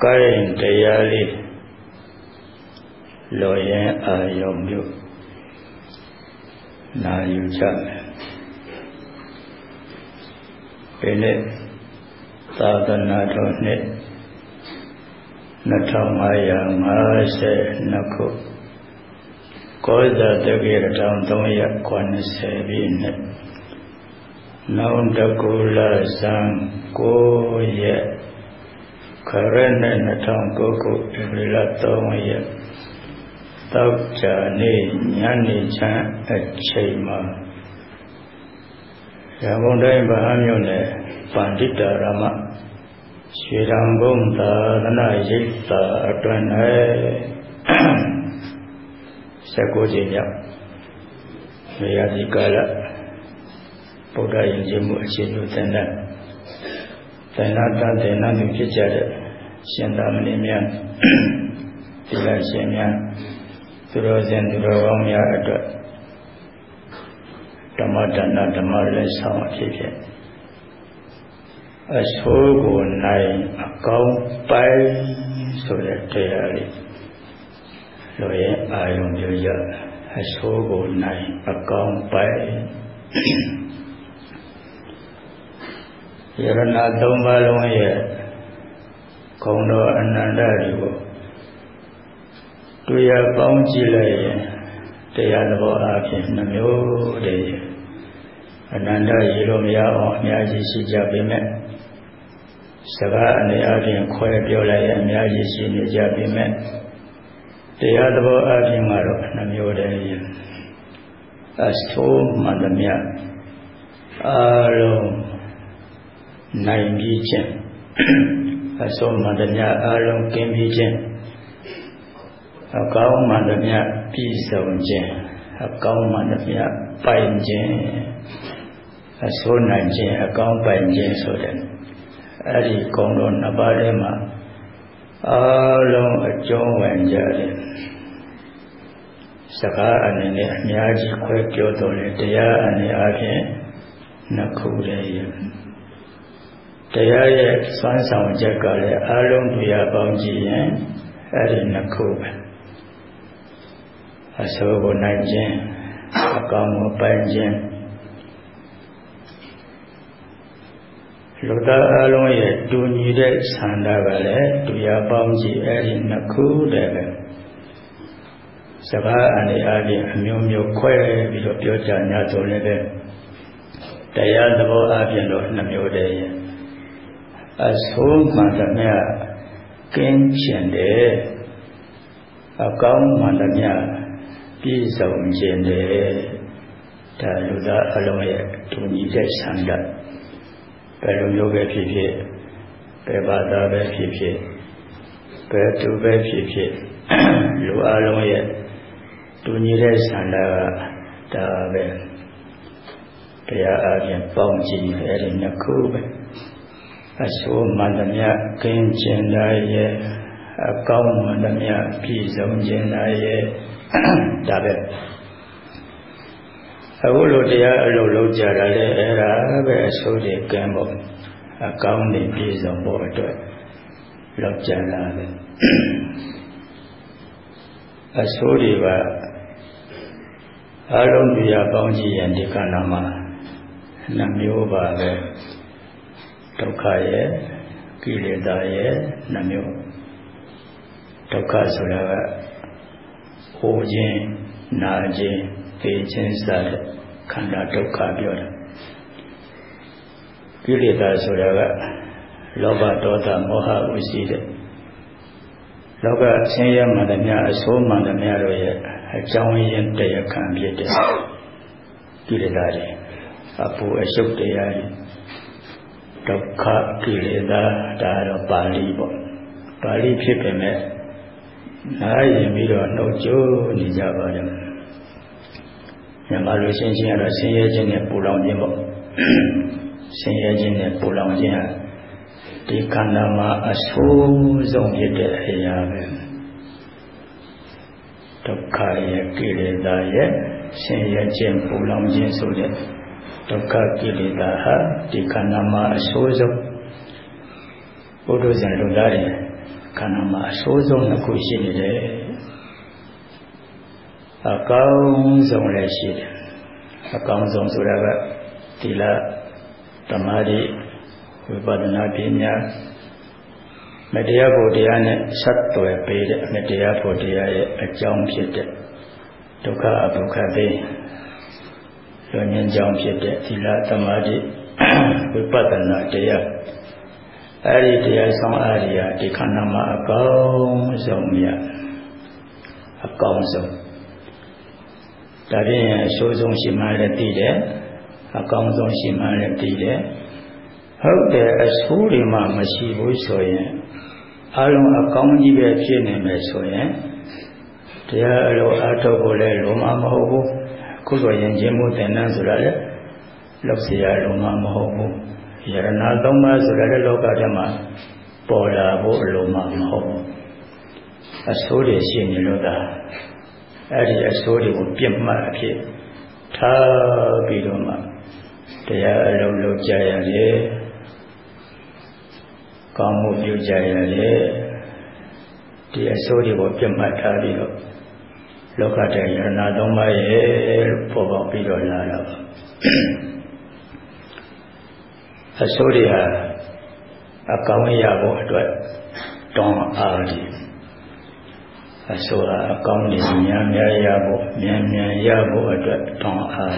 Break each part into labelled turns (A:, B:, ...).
A: ကိုင်းတရားလေးလောရင်အာယုံပြုနာယူကြမယ်ဒီနေ့သာသနာတော်နှစ်2552ခုကောဇာတက္ကရာ1390ပြည့်နှစ်နောင်တကူလဇန်9ရက်ခရနဲ့2009ခုဧပြီလ3ရက်တောက်ကြနေ့ညနေချမ်းအချိန်မှာရန်ကုန်တိုင်းဗဟန်းမြို့နယ်ပန္တိတာရမရွှေရန်ကုန်သာသနာရိပ်သာအတွင်း၌19ကြိမ်မြောက်နေရာဒီကာလဗုဒ္ဓယဉ်ကျေးမှုအခြေပြုသင်တန်းသင်္နာတသင်္နာသူဖြစ်ကြတဲ့ရှင်သာမဏေများသီလရှင်များသူတော်စင်သူတော်ကောင်းများအတွက်ဓမ္မဒါနဓမ္မလက်ဆောင်အဖြစ်ဖြင့်အဆိုးကိုနိုင်အကောင်းပိုင်းဆိုတဲ့တရားလေးလိုရဲ့အာယုံပြုရအဆိုးကိုနိုင်အကောင်းပိုင်းယရဏသုံးပါးလုံးရဲ့ဂုဏ်တော်အနန္တတွေကိုတွေ့ရပေါင်းကြည့်လိုက်ရင်တရားသဘောအဖြစ်နှမျိုးတည်းအနန္တရေလို့မရအောင်အများကြီးရှိကြပေမဲ့စကားအနေအချင်းခွဲပြောလိုက်ရင်အများကြီးရှိနေကြပေမဲ့တရားသဘောအဖြစ်ကတော့နှမျိုးတည်းအဆိုးမှန်သမျှအားလုံးနိုင်ပြီးခြင်းအဆိုးမှန်သမျှအားလုံးကင်းပြီးခြင်းအကောင်းမှန်သမျှပြည့်စုံခြင်းအကောင်းမှန်သမျှပိုင်ခြင်းအဆိုးနိုင်ခြင်းအကောင်းပိုင်ခြင်းဆိုတဲ့အဲ့ဒီဂုဏ်တော်နှစ်ပါးထဲမှာအားလုံးအကျုံးဝင်ကြတယ်စကားအနေနဲ့အများကြီးခွဲပြောတော်လေတရားအနေအချင်းနှစ်ခုတည်းတရားရဲ့စွမ်းဆောင်ချက်ကလည်းအားလုံးတွေ့ပေါင်းကြည့်ရင်အဲ့ဒီနှစ်ခုပဲအဆိုးကိုနိုင်ခြင်းအကောင်းကိုပိုင်ခြင်းလူသားအလုံးရဲ့တူညီတဲ့ဆန္ဒကလည်းတွေ့ပေါင်းကြည့်အဲ့ဒီနှစ်ခုတည်းပဲစကားအနေအချင်းအမျိုးမျိုးခွဲပြီးတော့ပြောကြညာဆိုလည်းပဲတရားသဘောအပြင်တော့နှမျိုးတည်းအဆိုးမှန်သမျှကင်းကျင်တယ်အကောင်းမှန်သမျှပြည့်စုံခြင်းတယ်ဒါလူသားအလုံးရဲ့တူညီတဲ့ဆန္ဒဘယ်လိုမျိုးပဲဖြစ်ဖြစ်ဘယ်ဘာသာပဲဖြစ်ဖြစ်ဘယ်သူပဲဖြစ်ဖြစ်လူအလုံးရဲ့တူညီတဲ့ဆန္ဒကဒါပဲတရားအပြင်ပေါင်းကြည့်အဲ့ဒီနှစ်ခုပဲအဆိုးမှန်သမျှကင်းကျင်တာရဲ့အကောင်းမှန်သမျှပြည့်စုံခြင်းတာရဲ့ဒါပဲအခုလိုတရားအလုပ်လုပ်ကြတာလေအဲ့ဒါပဲအဆိုးတွေကင်းဖို့အကောင်းတွေပြည့်စုံဖို့အတွက်လုပ်ကြတာပဲအဆိုးတွေကအလုံးတရားပေါင်းကြည့်ရင်ဒီကဏ္ဍမှာနှမျိုးပါပဲဒုက္ခရဲ့ကိလေသာရဲ့နှမျိုးဒုက္ခဆိုတာကဟိုခြင်းနာခြင်းသိခြင်းစတဲ့ခန္ဓာဒုက္ခပြောတာကိလေသာဆိုတာကလောဘဒေါသမောဟကိုရှိတဲ့လောကဆင်းရဲမှန်သမျှအဆိုးမှန်သမျှတို့ရဲ့အကြောင်းရင်းတရားခံဖြစ်တဲ့ကိလေသာတွေအပူအရှုပ်တရားတွေဒုက္ခကိလေသာဒါတော့ပါဠိပေါ့ပါဠိဖြစ်ပေမဲ့နားရင်ပြီးတော့နှုတ်ကြိုးနေကြပါတယ်မြန်မာလူရှင်းကတော့ဆင်းရဲခြင်းနဲ့ပူလောင်ခြင်းပေါ့ဆင်းရဲခြင်းနဲ့ပူလောင်ခြင်းဟာဒီခန္ဓာမှာအဆိုးဆုံးဖြစ်တဲ့အရာပဲဒုက္ခရဲ့ကိလေသာရဲ့ဆင်းရဲခြင်းပူလောင်ခြင်းဆိုတဲ့ဒုက္ခကိလေသာဟာဒီခန္ဓာမှာအဆိုးဆုံးဘုဒ္ဓဇင်လူသားတွေခန္ဓာမှာအဆိုးဆုံးတစ်ခုရှိနေတယ်အကောင်းဆုံးလည်းရှိတယ်အကောင်းဆုံးဆိုတာကသီလသမာဓိဝိပဿနာပညာမတရားဖို့တရားနဲ့ဆက်သွယ်ပေးတဲ့မတရားဖို့တရားရဲ့အကြောင်းဖြစ်တဲ့ဒုက္ခအဒုက္ခသိလွန်ငင်းကြောင်းဖြစ်တဲ့သီလသမာဓိဝိပဿနာတရားအဲ့ဒီတရားဆောင်အားရဒီခန္ဓာမှာအကောင်းဆုံးမြတ်အကောင်းဆုံးဒါဖြင့်အဆိုးဆုံးရှိမှလည်းသိတယ်အကောင်းဆုံးရှိမှလည်းသိတယ်ဟုတ်တယ်အဆိုးတွေမှမရှိဘူးဆိုရင်အလုံးအကောင်းကြီးပဲဖြစ်နေမယ်ဆိုရင်တရားအလိုအထုတ်ဖို့လည်းလုံးဝမဟုတ်ဘူးခုဆိုရင်ခြင်းမှုသင်္นานဆိုတာလည်းလောက်เสียလုံးဝမဟုတ်ဘူးယရဏသုံးပါးဆိုတာလည်းလောကထဲမှာပေါ်လာဖို့အလိုမှမဟုတ်ဘူးအဆိုးတွေရှိနေလို့သာအဲ့ဒီအဆိုးတွေကိုပြစ်မှတ်အဖြစ်ထားပြီးတော့မှတရားအလုံးလုပ်ကြရတယ်ကောင်းမှုပြုကြရတယ်ဒီအဆိုးတွေကိုပြတ်မှတ်ထားပြီးတော့လောကတဲ့ယရဏသုံးပါးရဲ့လို့ပေါ်ပေါက်ပြီးတော့လာတာပါအဆိုးတွေဟာအကောင်းရဖို့အတွက်တောင်းအားကြီးအဆိုးဟာအကောင်းတွေများများရဖို့မြန်မြန်ရဖို့အတွက်တောင်းအား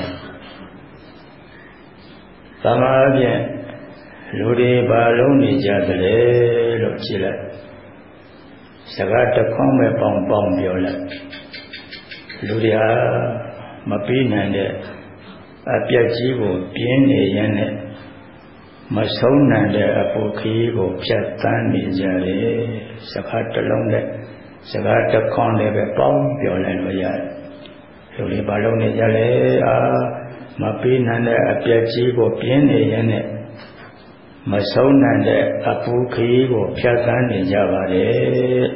A: သမားဖြင့်လူတွေဘာလုံးနေကြသလဲလို့ကြည့်လိုက်စကားတစ်ခေါက်ပဲပေါင်းပြောလိုက်လူတွေဟာမပြီးနိုင်တဲ့အပြက်ကြီးကိုပြင်းနေရင်နဲ့မဆုံးနိုင်တဲ့အပူခီးကိုဖြတ်တန်းနေကြတယ်စကားတစ်လုံးနဲ့စကားတစ်ခေါက်နဲ့ပဲပေါင်းပြောလိုက်လို့ရတယ်လူတွေဘာလုံးနေကြလဲမပြီးနိုင်တဲ့အပြက်ကြီးကိုပြင်းနေရင်နဲ့မဆုံးနိုင်တဲ့အပူခီးကိုဖြတ်သန်းနေကြပါတယ်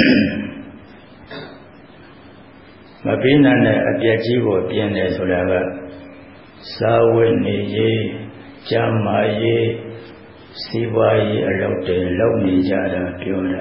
A: မပြီးနိုင်တဲ့အပြက်ကြီးကိုပြင်းတယ်ဆိုတာကစာဝတ်နေရေးကျမ်းမာရေးစီးပွားရေးအလုပ်တွေလုပ်နေကြတာပြောတာ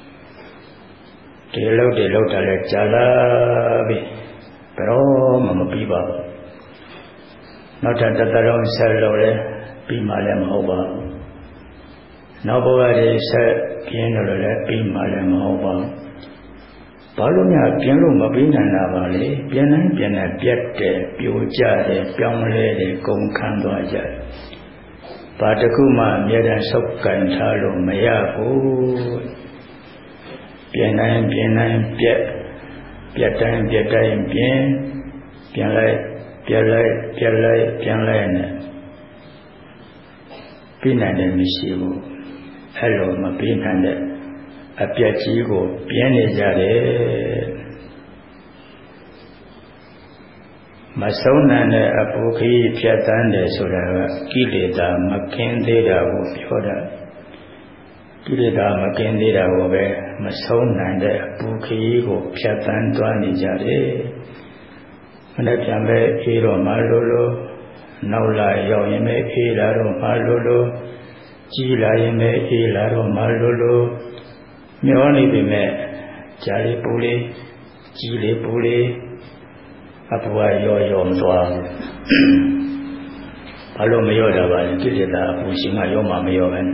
A: ဒီအလုပ်တွေလုပ်တာလဲကြာလာပြီဘယ်တော့မှမပြီးပါဘူးနောက်ထပ်တစ်သက်လုံးဆက်လုပ်လဲပြီးမှလည်းမဟုတ်ပါဘူးနောက်ဘဝတွေဆက်ပြင်းလို့လည်းပြီးမှလည်းမဟုတ်ပါဘူးဘာလို့များပြင်းလို့မပြီးနိုင်တာပါလဲပြင်းတိုင်းပြက်တယ်ပြိုကျတယ်ပြောင်းလဲတယ်ကုန်ခန်းသွားကြတယ်ဘာတစ်ခုမှအမြဲတမ်းဆုပ်ကန်ထားလို့မရဘူးပြင်းတိုင်းပြက်တိုင်းပြင်းလိုက်ပြန်လိုက်နဲ့ပြီးနိုင်တယ်မရှိဘူးအဲ့လိုမပြီးနိုင်တဲ့အပြက်ကြီးကိုပြင်းနေကြတယ်မဆုံးနိုင်တဲ့အပူခီးဖြတ်တန်းတယ်ဆိုတာကကိလေသာမကင်းသေးတာကိုပြောတာကိလေသာမကင်းသေးတာကိုပဲမဆုံးနိုင်တဲ့အပူခီးကိုဖြတ်တန်းသွားနေကြတယ်မနေ့ပြန်ပဲအေးတော့မှလို့နောက်လာရောက်ရင်ပဲအေးလာတော့မှလို့ကြီးလာရင်ပဲအေးလာတော့မှလို့မျောနေပြီမဲ့ဂျာလေးပူလေးကြီးလေးပူလေးအပူရောမသွားဘူးဘာလို့မရောတာပါလဲကိလေသာအပူရှင်ကရောမှမရောပဲ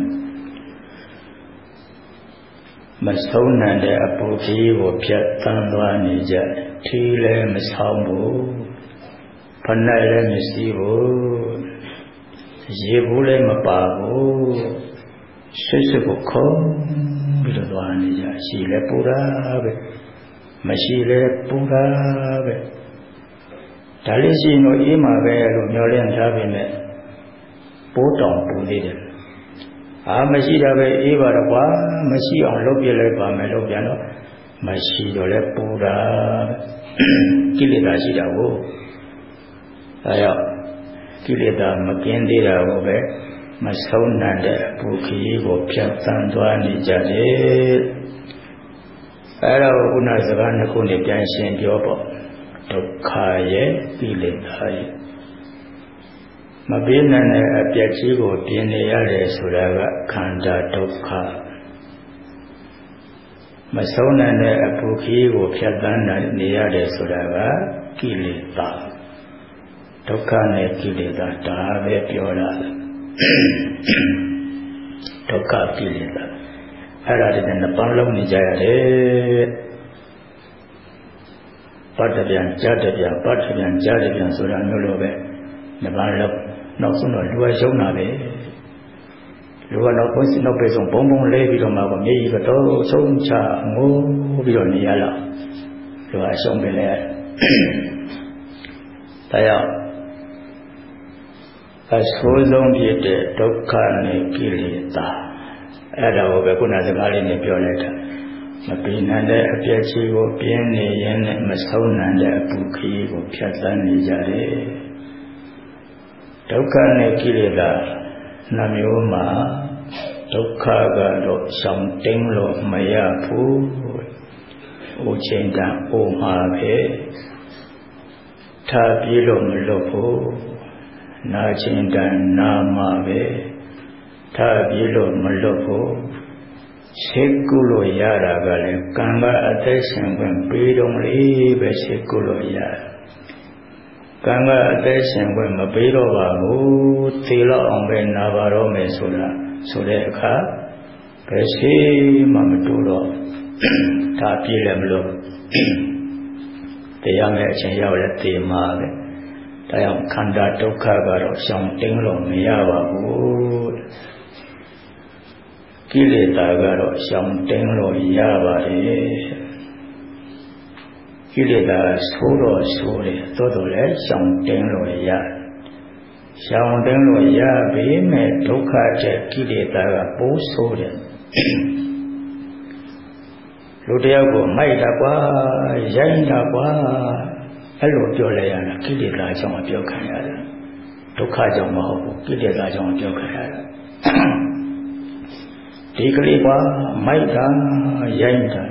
A: မဆုံးနိုင်တဲ့အပူကြီးကိုဖြတ်တန်းသွားနေကြတယ်ထီးလည်းမဆောင်ဘူးဖဏိုက်လည်းမရှိဘူးရေဘူးလည်းမပါဘူးဆွတ်ကိုခုံးပြီးတော့သွားနေကြရှိလည်းပူတာပဲမရှိလည်းပူတာပဲဒါလေးရှိလို့အေးမှာပဲလို့မျောလင့်ထားပြီနဲ့ပိုးတောင်ပူသေးတယ်မရှိတာပဲအေးပါတော့ကွာမရှိအောင်လုပ်ပြလိုက်ပါမယ်လို့ပြန်တော့မရှိတော့လဲပူတာကိလေသာရှိတာကိုအဲရောက်ကိလေသာမကင်းသေးတာကိုပဲမဆုံးနိုင်တဲ့အပူခီးကိုဖြတ်သန်းသွားနေကြတယ်အဲတော့ခုနစကားနှစ်ခုနဲ့ပြန်ရှင်းပြောပေါ့ဒုက္ခရဲ့ကိလေသာရဲ့မပြေးနိုင်တဲ့အပြက်ကြီးကိုပြင်နေရတယ်ဆိုတာကခန္ဓာဒုက္ခမဆုံးနိုင်တဲ့အပူခီးကိုဖြတ်သန်းနေရတယ်ဆိုတာကကိလေသာဒုက္ခနဲ့ကိလေသာဒါပဲပြောတာဒုက္ခကိလေသာအဲ့ဒါတွေနဲ့ပေါင်းလုံးနေကြရတယ်ပတ်တပြန်ကြားတပြန်ပတ်တပြန်ကြားတပြန်ဆိုတာမျိုးလိုပဲနှစ်ပါးလုံးနောက်ဆုံးတော့လူဝရုံနာပဲလူကနောက်ပဲဆုံးဘုံဘုံလဲပြီးတော့မှကိုမြေကြီးကတော့ဆုံးချငိုးပြီးတော့နေရလောက်လူကအဆုံးပဲလေဒါကြောင့်အဆိုးဆုံးဖြစ်တဲ့ဒုက္ခနဲ့ကိလေသာအဲ့ဒါကိုပဲခုနစကားလေးနဲ့ပြောလိုက်တာမပြီးနိုင်တဲ့အပြည့်ကြီးကိုပြင်းနေရင်နဲ့မဆုံးနိုင်တဲ့အပူခီးကိုဖြတ်သန်းနေကြတယ်ဒုက္ခနဲ့ကိလေသာနှမျိုးမှာဒုက္ခကတော့ရှောင်တင်းလို့မရဘူး။ဥချိန်တန်အိုမှာပဲထားပြေးလို့မလွတ်ဘူး။နာချိန်တန်နာမှာပဲထားပြေးလို့မလွတ်ဘူး။စိတ်ကုလို့ရတာကလည်းကံကအသက်ရှင်ခွင့်ပေးတော့လေပဲစိတ်ကုလို့ရတယ်။ကံကအသက်ရှင်ခွင့်မပေးတော့ပါဘူးသေလောက်အောင်ပဲနာပါတော့မယ်ဆိုတာဆိုတဲ့အခါဘယ်ရှိမှမတူတော့ဒါပြည့်လည်းမလို့တရားမဲ့အချိန်ရောက်လဲသေမှာပဲဒါကြောင့်ခန္ဓာဒုက္ခကတော့ရှောင်တင်းလို့မရပါဘူးကိလေသာကတော့ရှောင်တင်းလို့ရပါတယ်ကိလေသာဆိုးတော့ဆိုးတယ်သို့တော်လည်းရှောင်တင်းလို့ရတယ်ရှောင်တင်းလို့ရပြီမဲ့ဒုက္ခတဲ့ကိလေသာကပိုးဆိုးတယ်လူတယောက်ကိုမိုက်တာကွာရိုင်းတာကွာအဲ့လိုပြောလိုက်ရတာကိလေသာကြောင့်ပြောခံရတယ်ဒုက္ခကြောင့်မဟုတ်ဘူးကိလေသာကြောင့်ပြောခံရတယ်ဒီကလေးကွာမိုက်တာရိုင်းတာ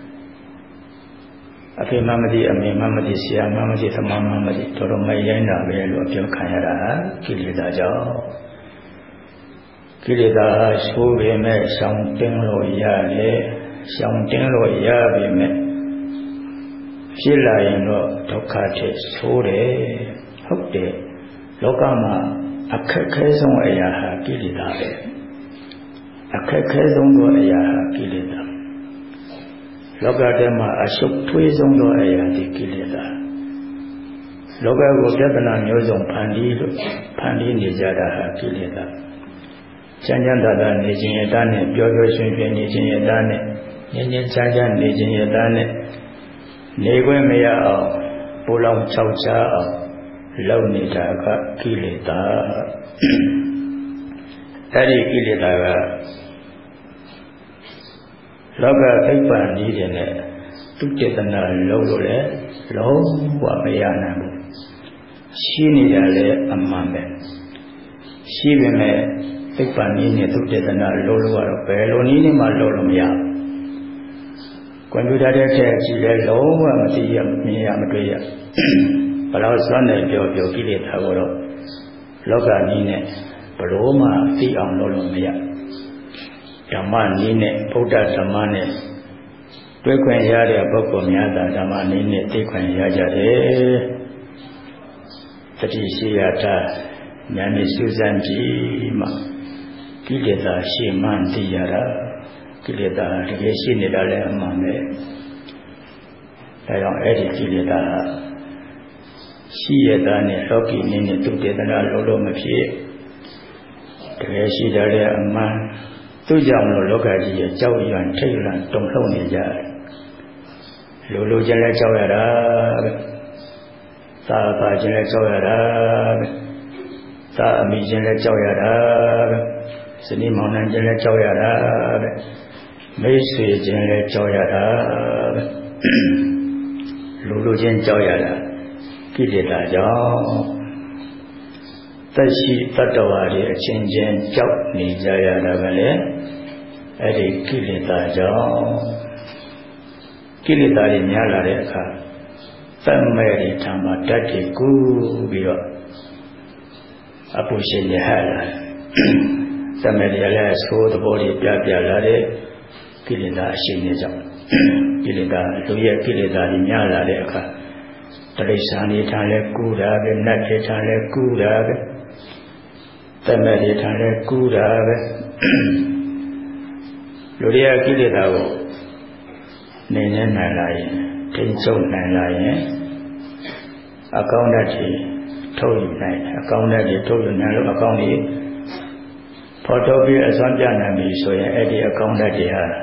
A: အဖေမမသိအမေမမသိဆရာမမသိသမမမသိတော်တော်မိုက်ရိုင်းတာပဲလို့ပြောခံရတာကိလေသာကြောင့်ကိလေသာဆိုးပေမဲ့ရှောင်တင်းလို့ရတယ်ရှောင်တင်းလို့ရပြီမဲ့ဖြစ်လာရင်တော့ဒုက္ခထက်ဆိုးတယ်ဟုတ်တယ်လောကမှာအခက်ခဲဆုံးအရာဟာကိလေသာပဲအခက်ခဲဆုံးသောအရာဟာကိလေသာလောကထဲမှာအရှုပ်ထွေးဆုံးသောအရာဒီကိလေသာလောကကိုပြဿနာမျိုးစုံဖန်တီးနေကြတာဟာကိလေသာချမ်းချမ်းသာသာနေခြင်းရတဲ့နဲ့ပျော်ပျော်ရွှင်ရွှင်နေခြင်းရတဲ့နဲ့ငြိမ်းငြိမ်းချမ်းချမ်းနေခြင်းရတဲ့နဲ့နေခွင့်မရအောင်ပူလောင်ခြောက်ခြားအောင်လုပ်နေတာကကိလေသာအဲ့ဒီကိလေသာကလောကသိပ္ပံနည်းတွေနဲ့သူတေသနာလုံးလို့လည်းလုံးဝမရနိုင်ဘူးရှိနေတာလည်းအမှန်ပဲရှိပေမဲ့သိပ္ပံနည်းနဲ့သူတေသနာလုံးလို့ကတော့ဘယ်လိုနည်းနဲ့မှလုံးလို့မရဘူးကွန်ပျူတာတဲ့ထည့်ကြည့်လဲလုံးဝမသိရမြင်ရမတွေ့ရဘယ်လောက်စွမ်းတယ်ပြောကိလေသာကိုတော့လောကနည်းနဲ့ဘယ်လိုမှသိအောင်လုပ်လို့မရဓမ္မနည်းနဲ့ဗုဒ္ဓဓမ္မနဲ့တွေ့ခွင့်ရတဲ့ပုဂ္ဂိုလ်များသာဓမ္မနည်းနဲ့သိခွင့်ရကြတယ်တတိရှိရတာဉာဏ်နဲ့စူးစမ်းကြည့်မှကိလေသာရှိမှန်းသိရတာကိလေသာတကယ်ရှိနေတာလည်းအမှန်ပဲဒါကြောင့်အဲ့ဒီကိလေသာရှိရတာနဲ့လောကီနည်းနဲ့သူတေသနာလို့မဖြစ်တကယ်ရှိတာလည်းအမှန်သူကြောင့်လို့လောကကြီးရဲ့ကြောက်ရွံ့ထိတ်လန့်တုန်လှုပ်နေကြတယ်လူချင်းလည်းကြောက်ရတာပဲသာပါချင်းလည်းကြောက်ရတာပဲသာအမိချင်းလည်းကြောက်ရတာပဲဇနီးမောင်နှံချင်းလည်းကြောက်ရတာပဲမိတ်ဆွေချင်းလည်းကြောက်ရတာပဲလူချင်းကြောက်ရတာကိလေသာကြောင့်သက်ရှိတတ္တဝါတွေအချင်းချင်းကြောက်နေကြရတာကလည်းအဲ့ဒီကိလေသာကြောင့်ကိလေသာတွေများလာတဲ့အခါသတ်မဲ့တွေထံမှာဓာတ်တွေကူးပြီးတော့အပူရှင်ရဟလာသတ်မဲ့တွေလည်းသိုးသဘောတွေပြလာတဲ့ကိလေသာအရှိန်ကြောင့်ကိလေသာလူရဲ့ကိလေသာတွေများလာတဲ့အခါတရိစ္ဆာန်တွေထံလဲကူးတာပဲနတ်တွေထံလဲကူးတာပဲသမက်တွေထံလဲကူးတာပဲလူတွေရဲ့ကိလေသာကိုနေနေနိုင်လာရင်ထိန်းချုပ်နိုင်လာရင်အကောင်းတဲ့တွေထုတ်ယူနိုင်အကောင်းတဲ့တွေထုတ်ယူနိုင်လို့အကောင်းတွေဖော်ထုတ်ပြီးအစွမ်းပြနိုင်ပြီဆိုရင်အဲ့ဒီအကောင်းတဲ့တွေဟာ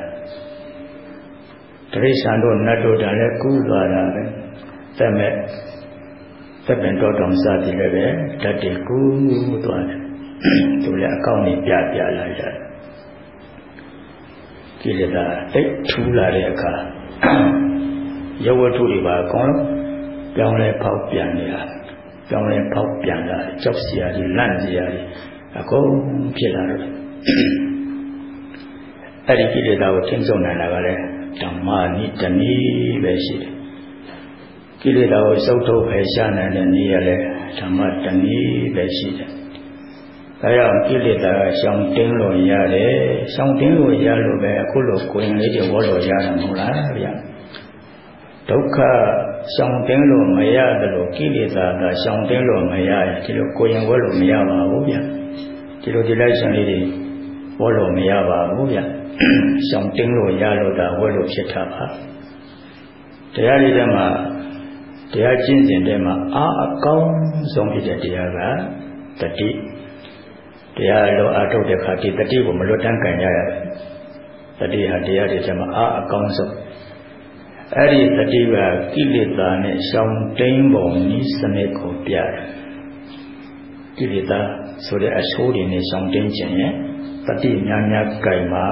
A: တိရစ္ဆာန်တို့နတ်တို့တည်းလည်းကူးသွားတာပဲသက်မဲ့သက်ပင်တော်တော်စသည်လည်းပဲဓာတ်တွေကူးသွားတယ်သူလည်းအကောင်းကြီးပြလာကြတယ်ကိလေသာတိတ်ထူးလာတဲ့အခါယဝတ္ထုတွေပါအကုန်လုံးပြောင်းလဲဖောက်ပြန်နေတာပြောင်းလဲဖောက်ပြန်လာကြောက်စရာတွေလန့်စရာတွေအကုန်ဖြစ်လာတော့အဲ့ဒီကိလေသာကိုထိန်းချုပ်နိုင်တာကလည်းဓမ္မနိတနည်းပဲရှိတယ်ကိလေသာကိုစုပ်ထုတ်ဖယ်ရှားနိုင်တဲ့နည်းရလဲဓမ္မတနည်းပဲရှိတယ်ဒါကြောင့်ကိလေသာကရှောင်တင်းလို့ရတယ်ရှောင်တင်းလို့ရလို့ပဲအခုလိုကိုယ်လေးတွေဝေါ်လို့ရတယ်မဟုတ်လားဗျာဒုက္ခရှောင်တင်းလို့မရတယ်လို့ကိလေသာကရှောင်တင်းလို့မရရင်ဒီလိုကိုယ်ရင်ဝေါ်လို့မရပါဘူးဗျာဒီလိုဒီလိုက်ရှင်လေးတွေဝေါ်လို့မရပါဘူးဗျာရှောင်တင်းလို့ရလို့ဒါဝေါ်လို့ဖြစ်တာပါတရားလေးထဲမှာတရားကျင့်စဉ်ထဲမှာအကောင်းဆုံးဖြစ်တဲ့တရားကတတိတရားလိုအထုတ်တဲ့အခါဒီတတိကိုမလွတ်တမ်းကန်ရရတယ်တတိဟာတရားတွေထဲမှာအကောင်းဆုံးအဲ့ဒီတတိကကိလေသာနဲ့ရှောင်တိန်ပုံဤစနစ်ကိုပြတယ်ကိလေသာဆိုတဲ့အဆိုးတွေနဲ့ရှောင်တိန်ခြင်းရဲ့တတိများများကြိုင်မှာ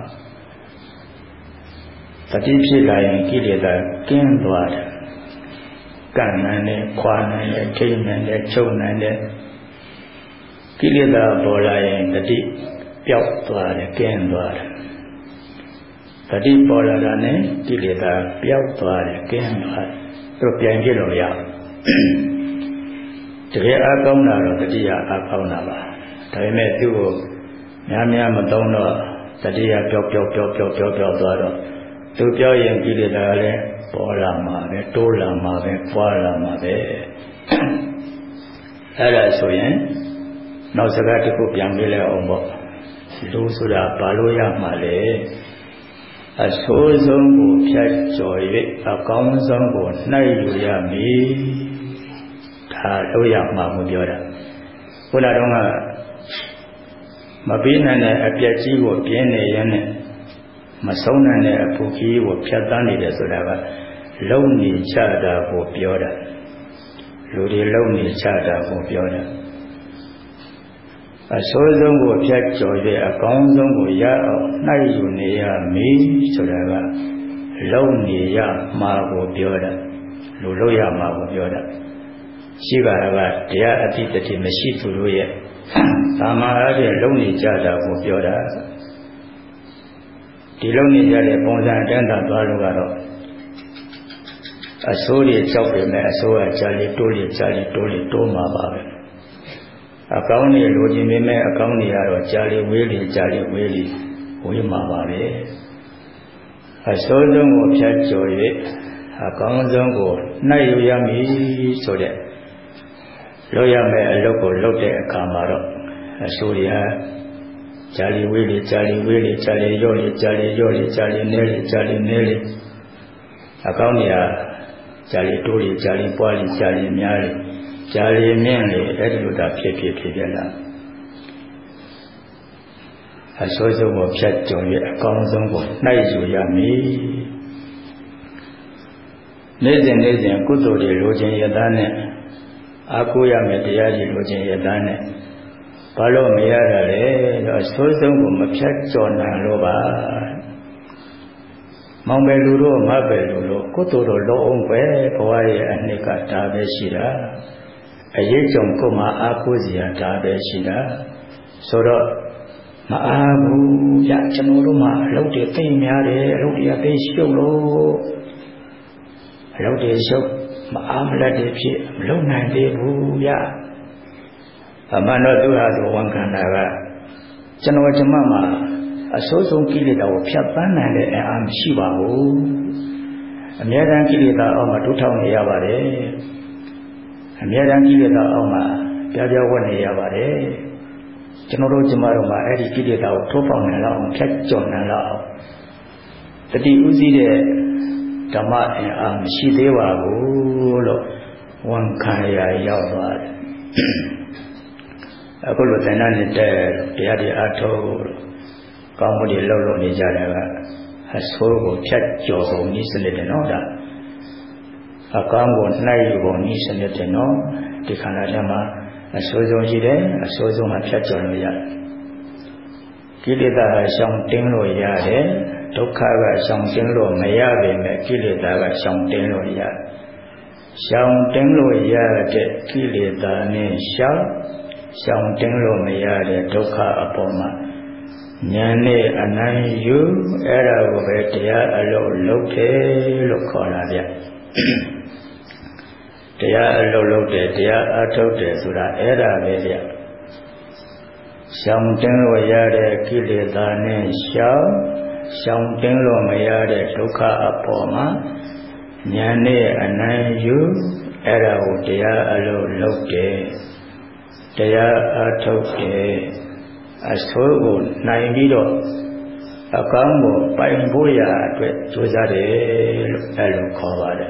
A: တတိဖြစ်လာရင်ကိလေသာကင်းသွားတယ်ကံနိုင်တယ်ခွာနိုင်တယ်ထိနိုင်တယ်ချုပ်နိုင်တယ်ကိလေသာပေါ်လာရင်တတိပျောက်သွားတယ်ကင်းသွားတယ်တတိပေါ်လာတာနဲ့ကိလေသာပျောက်သွားတယ်ကင်းသွားတယ်သူပြန်ပြလို့ရတကယ်အားကောင်းတာတော့တတိယအားကောင်းတာပါဒါပေမဲ့သူ့ကိုများများမသုံးတော့တတိယပျောက်သွားတော့သူပြောရင်ကိလေသာလည်းပေါ်လာမှာပဲတိုးလာမှာပဲပွားလာမှာပဲအဲ့ဒါဆိုရင်နောက်စကားတစ်ခုပြန်ပြလိုက်အောင်ပေါ့လူဆိုတာဘာလို့ရမှာလဲအဆိုးဆုံးကိုဖြတ်ကျော်၍အကောင်းဆုံးကိုနှိုက်ယူရမည်ဒါလို့ရမှာမပြောတာခုနတော့ကမပြီးနိုင်တဲ့အပြက်ကြီးကိုပြင်းနေရင်းနဲ့မဆုံးနိုင်တဲ့အပူကြီးကိုဖြတ်တန်းနေတယ်ဆိုတာကလုံနေချတာကိုပြောတာလူတွေလုံနေချတာကိုပြောတာအဆိုးဆုံးကိုဖြတ်ကျော်၍အကောင်းဆုံးကိုရအောင်နှိုက်ယူနေရမည်ဆိုတာကလုံနေရမှာကိုပြောတာလူလို့ရမှာကိုပြောတာရှိပါကတရားအတိတတိမရှိသူတို့ရဲ့သာမန်အားဖြင့်လုံနေကြတာကိုပြောတာဒီလုံနေကြတဲ့ပုံစံအတိုင်းသာသွားလို့ကတော့အဆိုးတွေကြောက်ပေမဲ့အဆိုးကကြာလေတိုးလေကြာလေတိုးမှာပါပဲအကောင်းတွေလိုချင်ပေမဲ့အကောင်းတွေကတော့ကြာလေဝေးလေကြာလေဝေးလေဝေးမှာပါပဲအဆိုးဆုံးကိုဖြတ်ကျော်၍အကောင်းဆုံးကိုနှိုက်ယူရမည်ဆိုတဲ့လုပ်ရမယ့်အလုပ်ကိုလုပ်တဲ့အခါမှာတော့အဆိုးတွေဟာကြာလေဝေးလေကြာလေဝေးလေကြာလေရော့လေကြာလေရော့လေကြာလေနဲလေကြာလေနဲလေအကောင်းတွေဟာကြာလေတိုးလေကြာလေပွားလေကြာလေများလေကြာလေမြင့်လေအဲ့ဒီလိုတာဖြစ်ပြလာအဆိုးဆုံးကိုဖြတ်ကျော်၍အကောင်းဆုံးကိုနှိုက်ယူရမည်နေ့စဉ်ကုသိုလ်တွေလိုချင်ရသားနဲ့အားကိုးရမယ်တရားကြီးလိုချင်ရသားနဲ့ဘာလို့မရတာလဲတော့အဆိုးဆုံးကိုမဖြတ်ကျော်နိုင်လို့ပါမောင်ပဲလူတို့ငါပဲလူတို့ကုသိုလ်တို့လုံးအောင်ပဲဘဝရဲ့အနှစ်ကဒါပဲရှိတာအရေးကြုံကိုမှအားကိုးစရာဒါပဲရှိတာဆိုတော့မအားဘူးညကျွန်တော်တို့မှအလုပ်တွေသိများတယ်အလုပ်တွေကသိရှုပ်လို့အလုပ်တွေရှုပ်မအားမလက်တွေဖြစ်မလုပ်နိုင်သေးဘူးညအမှန်တော့သူဟာသူဝန်ခံတာကကျွန်တော်ကျမမှာအစိုးဆုံးကိလေသာကိုဖြတ်သန်းနိုင်တဲ့အင်အားမရှိပါဘူးအမြဲတမ်းကိလေသာအောက်မှာဒုထောင်နေရပါတယ်အမြဲတမ်းကိလေသာအောက်မှာပြားပြားဝတ်နေရပါတယ်ကျွန်တော်တို့ကျမတို့မှာအဲ့ဒီကိလေသာကိုထိုးပေါက်နိုင်လောက်အောင်ဖြတ်ကျော်နိုင်လောက်အောင်တတိဥစည်းတဲ့ဓမ္မအင်အားမရှိသေးပါဘူးလို့ဝန်ခံရရောက်သွားတယ်အခုလိုသင်္ဍနေတဲ့တရားတွေအထောက်ကောင်းမှုတွေလှုပ်လို့နေကြတယ်ကအဆိုးကိုဖြတ်ကျော်ပုံနည်းစနစ်တယ်နော်ဒါအကောင်းကိုနှိုက်ယူပုံနည်းစနစ်တယ်နော်ဒီခန္ဓာထဲမှာအဆိုးဆုံးရှိတယ်အဆိုးဆုံးမှာဖြတ်ကျော်လို့ရတယ်ကိလေသာကရှောင်တင်းလို့ရတယ်ဒုက္ခကရှောင်တင်းလို့မရပေမဲ့ကိလေသာကရှောင်တင်းလို့ရရှောင်တင်းလို့ရတဲ့ကိလေသာနဲ့ရှောင်တင်းလို့မရတဲ့ဒုက္ခအပေါ်မှာဉာဏ်နဲ့အနိုင်ယူအဲ့ဒါကိုပဲတရားအလုပ်လုပ်တယ်လို့ခေါ်တာဗျတရားအလုပ်လုပ်တယ်တရားအထုတ်တယ်ဆိုတာအဲ့ဒါပဲဗျရှောင်တင်းလို့ရတဲ့ကိလေသာနဲ့ရှောင်တင်းလို့မရတဲ့ဒုက္ခအပေါ်မှာဉာဏ်နဲ့အနိုင်ယူအဲ့ဒါကိုတရားအလုပ်လုပ်တယ်တရားအထုတ်တယ်အဆိုးကိုနိုင်ပြီးတော့အကောင်းကိုပိုင်ဖို့ရအတွက်ကြိုးစားတယ်လို့အဲ့လိုခေါ်ပါတယ်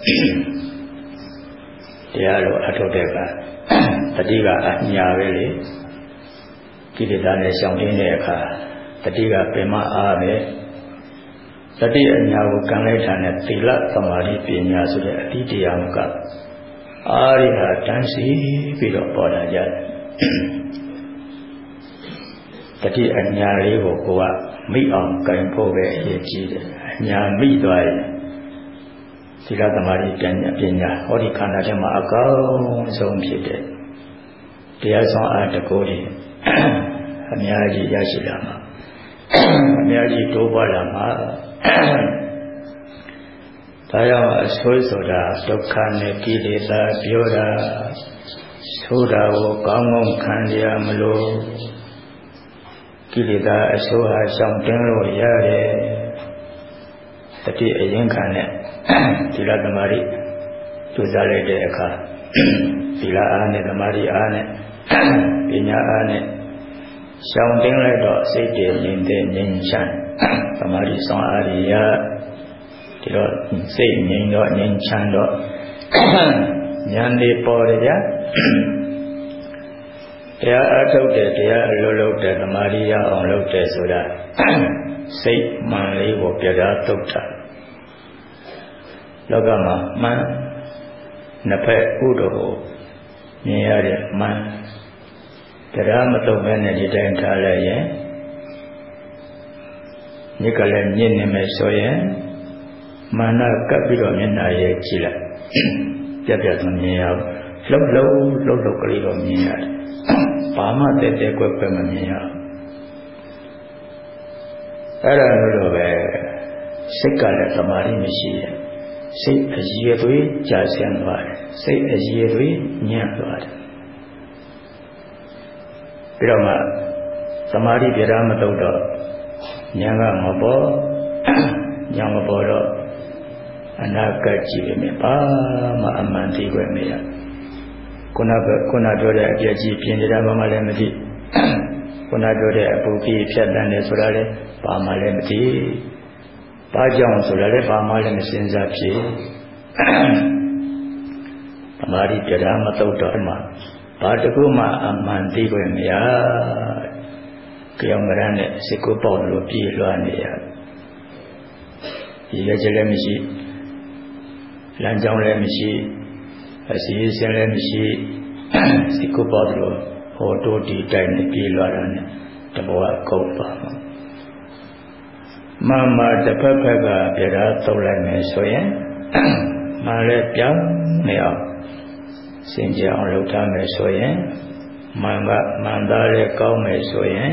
A: တရားလိုအထုတ်တဲ့ကတတိကအညာပဲလေကိလေသာနဲ့ရှောင်တင်းတဲ့အခါတတိကပင်မအားပဲတတိအညာကိုကံလိုက်တာနဲ့သီလသမာဓိပညာဆိုတဲ့အတိတရားကအာရိဟာတန်းစီပြီးတော့ပေါ်လာကြတယ်တတိအညာလေးကိုကမိအောင်ကင်ဖို့ပဲအရေးကြီးတယ်အညာမိသွားရင်သီလသမာဓိပညာဟောဒီခန္ဓာထဲမှာအကောင်းဆုံးဖြစ်တဲ့တရားဆောင်အားတကိုးတွေအများကြီးရရှိလာမှာအများကြီးတိုးပွားလာမှာဒါကြောင့်အဆိုးဆိုတာဒုက္ခနဲ့ကိလေသာပြောတာဆိုတာကိုကောင်းကောင်းခံရမလို့ကိလေသာအဆိုးဟာရှောင်တင်းလို့ရတယ်တတိအရင်ခံနဲ့သီလသမာဓိကြိုးစားလိုက်တဲ့အခါသီလအားနဲ့သမာဓိအားနဲ့ပညာအားနဲ့ရှောင်တင်းလိုက်တော့စိတ်တည်ငြိမ်တဲ့ငြိမ်ချမ်းသမာဓိဆောင်အားရဒီတော့စိတ်ငြိမ်တော့ငြိမ်ချမ်းတော့ဉာဏ်လေးပေါ်ရကြတရားအထုတ်တယ်တရားအလုပ်လုပ်တယ်သမာဓိရအောင်လုပ်တယ်ဆိုတာစိတ်မှန်လေးကိုပြတာသုတ်တာလောကမှာမှန်နှစ်ဖက်ဥဒ္ဓကိုမြင်ရတဲ့မှန်တရားမတုံ့ပဲနဲ့ဒီတိုင်းထားလိုက်ရင်မြစ်ကလည်းမြင့်နေမယ်ဆိုရင်မာနကပ်ပြီးတော့မျက်နှာရဲ့ကြည့်လိုက်ပြတ်ပြတ်သွမြင်ရအောင်လှုပ်ကလေးတော့မြင်ရတယ်ဘာမှတဲတဲကွက်ကွက်မမြင်ရအောင်အဲ့ဒါလို့ပဲစိတ်ကလည်းသမာဓိမရှိရဲ့စိတ်အရည်သွေးကြာဆင်းသွားတယ်စိတ်အရည်သွေးညံ့သွားတယ်ပြီးတော့မှသမာဓိပြတာမတုတ်တော့ဉာဏ်ကမပေါ်ဉာဏ်မပေါ်တော့အနာဂတ်ကြည့်နေပါမှအမှန်သိခွင့်မရခုနပြောတဲ့အပြည့်ကြီးပြင်နေတာဘာမှလည်းမသိခုနပြောတဲ့အပူကြီးဖြတ်တန်းတယ်ဆိုတာလည်းဘာမှလည်းမသိဘာကြောင့်ဆိုတာလည်းဘာမှလည်းမစင်စားဖြစ်သမာဓိပြတာမတုတ်တော့မှဘာတကူမှအမှန်သိခွင့်မရကြောင်ကရနဲ့စိတ်ကိုပေါက်လို့ပြေးလွှားနေရဒီရဲ့ချက်လည်းမရှိလမ်းကြောင်းလည်းမရှိအစီအစဉ်လည်းမရှိစိတ်ကိုပေါက်လို့ဟောတိုးဒီတိုင်းနဲ့ပြေးလွှားတာနဲ့တဘောကကုန်ပါမတစ်ဖက်ဖက်ကပြတာသုံးလိုက်မယ်ဆိုရင်မှလည်းပြောင်းနေအောင်စင်ကြအောင်လုပ်ထားမယ်ဆိုရင်မှန်သားလည်းကောင်းမယ်ဆိုရင်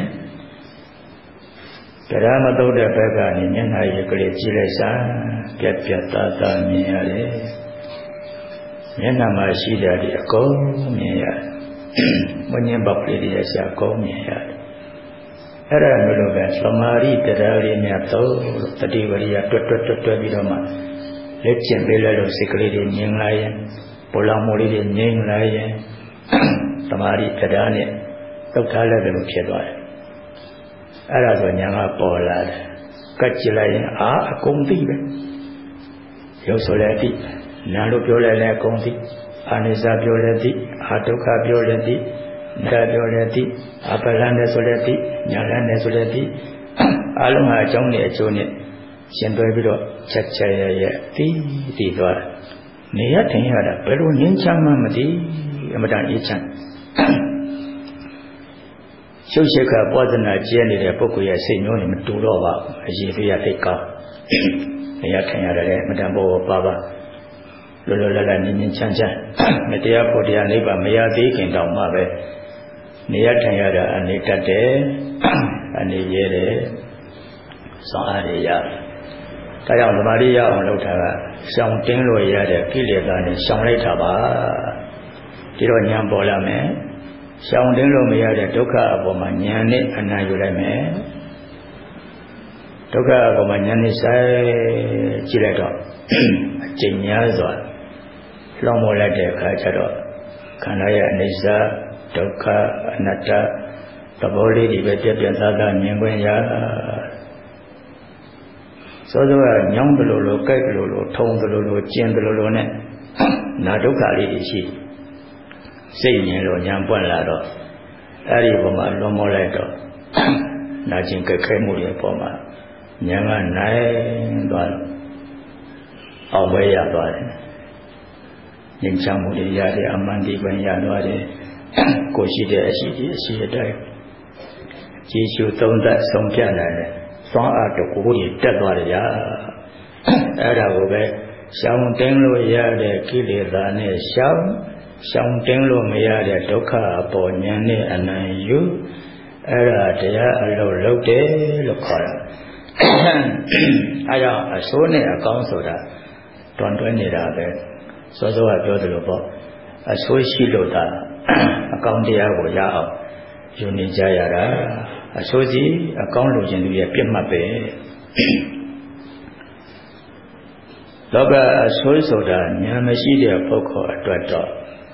A: တရားမတုတ်တဲ့ဘက်ကနေမျက်နှာရည်ကလေးကြည့်လိုက်စားပြတ်ပြတ်သားသားမြင်ရတယ်မျက်နှာမှာရှိတဲ့ဒီအကုန်မြင်ရတယ်ဝိညာဉ်ပေါက်ကလေးတွေရှာအကုန်မြင်ရတယ်အဲ့ဒါမျိုးလိုပဲသမာဓိတရားလေးများတော့တတိဝရိယတွတ်ပြီးတော့မှလက်ကျင့်ပေးလိုက်လို့စိတ်ကလေးတွေငြိမ်လာရင်ဘလောင်မိုးလေးတွေငြိမ်လာရင်သမာဓိတရားနဲ့သုတ်ထားလိုက်တယ်လို့ဖြစ်သွားတယ်အဲ့ဒါဆိုညာကပေါ်လာတယ်ကတ်ကြည့်လိုက်ရင်အကုန်သိပဲရုပ်ဆိုလည်းသိနာလို့ပြောလိုက်လည်းအကုန်သိအာနိစ္စပြောလည်းသိဒုက္ခပြောလည်းသိနာပြောလည်းသိပလန်းနဲ့ဆိုလည်းသိညာလန်းနဲ့ဆိုလည်းသိအလုံးဟာအကြောင်းနဲ့အကျိုးနဲ့ရှင်တွဲပြီးတော့ချက်ရသိသွားတယ်နေရထင်ရတာဘယ်လိုငြင်းချမ်းမှမသိအမတန်အေးချမ်းရှုပ်ရှက်ကပွားသနာကျဲနေတဲ့ပုဂ္ဂိုလ်ရဲ့စိတ်မျိုးနဲ့မတူတော့ပါအရေးသေးရသိကောင်းနေရထင်ရတယ်အမတန်ဘောပါလောလောလတ်လတ်ငြင်းချမ်းမတရားဖို့တရားနိဗ္ဗာန်မရသေးခင်တောင်မှပဲနေရထင်ရတာအနေတတ်တယ်အနေရဲတယ်စောင့်အားရရဒါကြောင့်ဓမ္မရိယအောင်လုပ်တာကရှောင်တင်းလို့ရတဲ့ကိလေသာနဲ့ရှောင်လိုက်တာပါဒီတော့ဉာဏ်ပေါ်လာမယ်ရှောင်တင်းလို့မရတဲ့ဒုက္ခအပေါ်မှာဉာဏ်နဲ့အနာယူလိုက်မယ်ဒုက္ခအပေါ်မှာဉာဏ်နဲ့ဆိုင်ကြည့်လိုက်တော့အကျဉ်းများစွာလောင်ပေါ်လိုက်တဲ့အခါကျတော့ခန္ဓာရဲ့အနိစ္စဒုက္ခအနတ္တသဘောလေးတွေပဲပြတ်သားသားမြင်ခွင့်ရစောစောကညောင်းတယ်လို့ကြိုက်တယ်လို့ထုံတယ်လို့ကျင်တယ်လို့နဲ့နာဒုက္ခလေးတွေရှိစိတ်မြင်လို့ညာပွက်လာတော့အဲ့ဒီပုံမှာလွန်မောလိုက်တော့နာကျင်ကြက်ခဲမှုတွေပုံမှာညာကနိုင်သွားတော့အောင်ဝဲရသွားတယ်ငြိမ်းချမ်းမှုတွေရတယ်အမှန်ဒီပင်ရသွားတယ်ကိုရှိတဲ့အရှိအတိုင်းကျေးဇူးသုံးသပ်ဆုံးဖြတ်နိုင်တယ်သွမ်းအားတကူတွေတက်သွားတယ်ညာအဲ့ဒါကိုပဲရှောင်တင်းလို့ရတဲ့ကိလေသာနဲ့ရှောင်တင်းလို့မရတဲ့ဒုက္ခအပေါ်ဉာဏ်နဲ့အနိုင်ယူအဲ့ဒါတရားအလုပ်လုပ်တယ်လို့ခေါ်တာအဲကြောင့်အဆိုးနဲ့အကောင်းဆိုတာတွန်တွဲနေတာပဲစောစောကပြောသလိုပေါ့အဆိုးရှိလို့သာအကောင်းတရားကိုရအောင်ယူနေကြရတာအဆိုးစီအကောင်းလိုချင်သူရဲ့ပြစ်မှတ်ပဲလောကအဆိုးဆိုတာဉာဏ်မရှိတဲ့ပုဂ္ဂိုလ်အတွက်တော့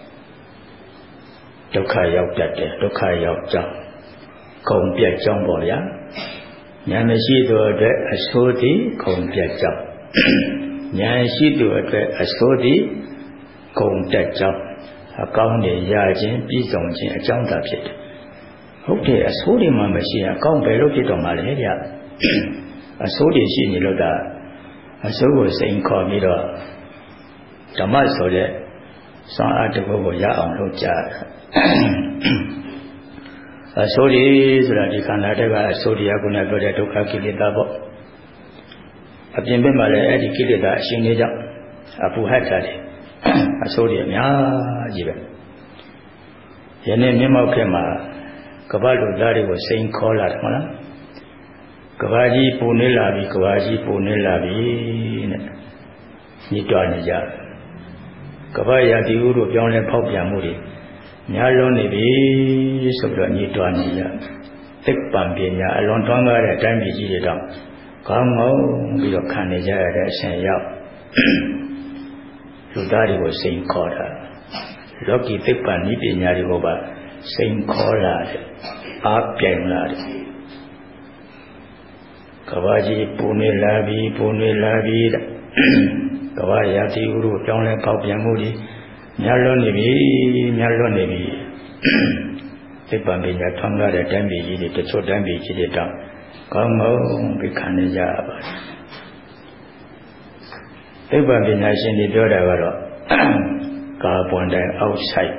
A: ဒုက္ခရောက်တတ်တယ်ဒုက္ခရောက်ကြောင်းခုံပြတ်ကြောင်းပေါ့ဗျာဉာဏ်မရှိသူအတွက်အဆိုးသည်ခုံပြတ်ကြောင်းဉာဏ်ရှိသူအတွက်အဆိုးသည်ခုံတက်ကြောင်းအကောင်းတွေရခြင်းပြည့်စုံခြင်းအကြောင်းသာဖြစ်တယ်ဟုတ်တယ်အဆိုးတွေမှမရှိရင်အကောင်းဘယ်လိုဖြစ်တော့မှလဲဗျအဆိုးတွေရှိနေလို့ဒါအဆိုးကိုစိန်ခေါ်ပြီးတော့ဓမ္မဆိုတဲ့စွမ်းအားတစ်ခုကိုရအောင်လုပ်ကြအဆိုးတွေဆိုတာဒီခန္ဓာတက်ကအဆိုးတရားကုဏပြောတဲ့ဒုက္ခကိလေသာပေါ့အပြင်ဘက်မှာလည်းအဲ့ဒီကိလေသာအရှင်တွေကြောင့်အပူဟတ်တာတွေအဆိုးတွေအများကြီးပဲယနေ့မျက်မှောက်ခေတ်မှာကမ္ဘာလူသားတွေကိုစိန်ခေါ်လာတယ်မဟုတ်လားကဘာကြီးပူနေလာပြီကဘာကြီးပူနေလာပြီနဲ့ညှိတွားနေကြကဘာရာသီဥတုပြောင်းလဲဖောက်ပြန်မှုတွေများလွန်နေပြီဆိုပြီးတော့ညှိတွားနေကြသိပ္ပံပညာအလွန်ထွန်းကားတဲ့အတိုင်းပြည်ကြီးတွေတော့ကောင်းကောင်းပြီးတော့ခံနေကြရတဲ့အရှင်ရောက်လူသားတွေကိုစိန်ခေါ်တာလောကီသိပ္ပံဤပညာတွေကိုပါစိန်ခေါ်လာတယ်အားပြိုင်လာတယ်ကဘာကြီးပူနေလာပြီကဘာရာသီဥတုပြောင်းလဲပေါက်ပြန်မှုတွေများလွန်နေပြီသိပ္ပံပညာထွန်းကားတဲ့တိုင်းပြည်ကြီးတွေတချို့တိုင်းပြည်ကြီးတွေတောင်ကောင်းကောင်းပြီးခံနေကြပါသိပ္ပံပညာရှင်တွေပြောတာကတော့ကာဗွန်ဒိုင်အောက်ဆိုက်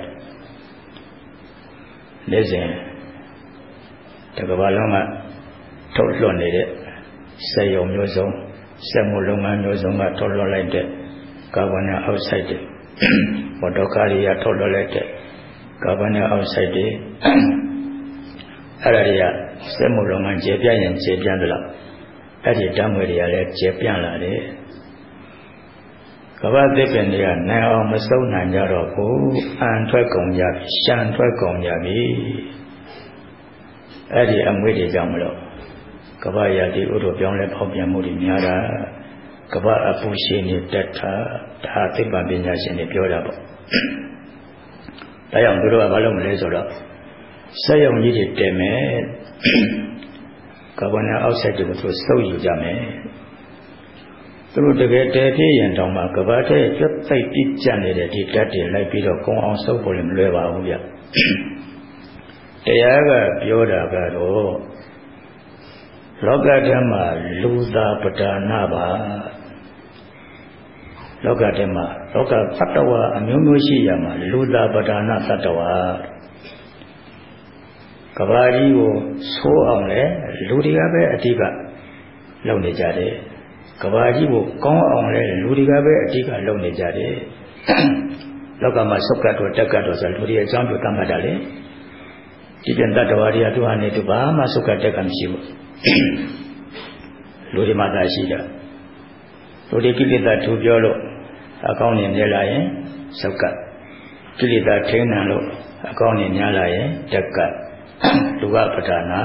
A: လက်စဉ်တစ်ကမ္ဘာလုံးကထုတ်လွှတ်နေတဲ့စက်ရုံမျိုးစုံစက်မှုလုပ်ငန်းမျိုးစုံကထုတ်လွှတ်လိုက်တဲ့ကာဗွန်ဒိုင်အောက်ဆိုက်တွေမော်တော်ကားတွေကထုတ်လွှတ်လိုက်တဲ့ကာဗွန်ဒိုင်အောက်ဆိုက်တွေအဲ့ဒါတွေကစက်မှုလုပ်ငန်းကျေပြန့်ရင်ကျေပြန့်သလားအဲ့ဒီဓာတ်ငွေတွေကလည်းကျေပြန့်လာတယ်ကမ္ဘာသစ်ပင်တွေကနိုင်အောင်မစုံနိုင်ကြတော့ဘူးအန်ထွက်ကုန်ကြပြီရှန်ထွက်ကုန်ကြပြီအဲ့ဒီအမွေတွေကြောင့်မလို့ကဘာရာဒီဥဒ္ဓပြောင်းလဲဖောက်ပြန်မှုတွေများတာကဘာအပူရှင်တွေတက်တာဒါသိပ္ပံပညာရှင်တွေပြောတာပေါ့ဒါကြောင့်သူတို့ကဘာလုပ်မလဲဆိုတော့စက်ရုံကြီးတွေတင်မယ်ကာဗွန်ဒိုင်အောက်ဆိုက်တွေကိုသူစုပ်ယူကြမယ်သူတို့တကယ်တည်ပြည့်ရင်တောင်မှကဘာတဲ့ပြတ်သိပ်ပြည့်ကျက်နေတဲ့ဒီဓာတ်တွေလိုက်ပြီးတော့ကုံအောင်စုပ်ဖို့လည်းမလွယ်ပါဘူးဗျတရားကပြောတာကတော့လောကထဲမှာလူသာပဒါနာပါလောကထဲမှာလောကသတ္တဝါအမျိုးမျိုးရှိရမှာလူသာပဒါနာသတ္တဝါကဘာကြီးကိုဆိုးအောင်လဲလူတွေကပဲအဓိကလုပ်နေကြတယ်ကဘာကြီးကိုကောင်းအောင်လဲလူတွေကပဲအဓိကလုပ်နေကြတယ်လောကမှာဆုတ်ကတ်တော့တက်ကတ်တော့ဆိုလူတွေအကြောင်းပြောတတ်မှတ်တာလေဒီပြန်တတ္တဝါတွေကသူဟာနေသူဘာမှဆုတ်ကတ်တက်ကမရှိဘူးလူတွေမှသာရှိတာလူတွေကိလေသာထူပြောလို့အကောင်းနေနေလာရင်ဆုတ်ကတ်ကိလေသာထိန်းနိုင်လို့အကောင်းနေများလာရင်တက်ကတ်လူကပဒါနာ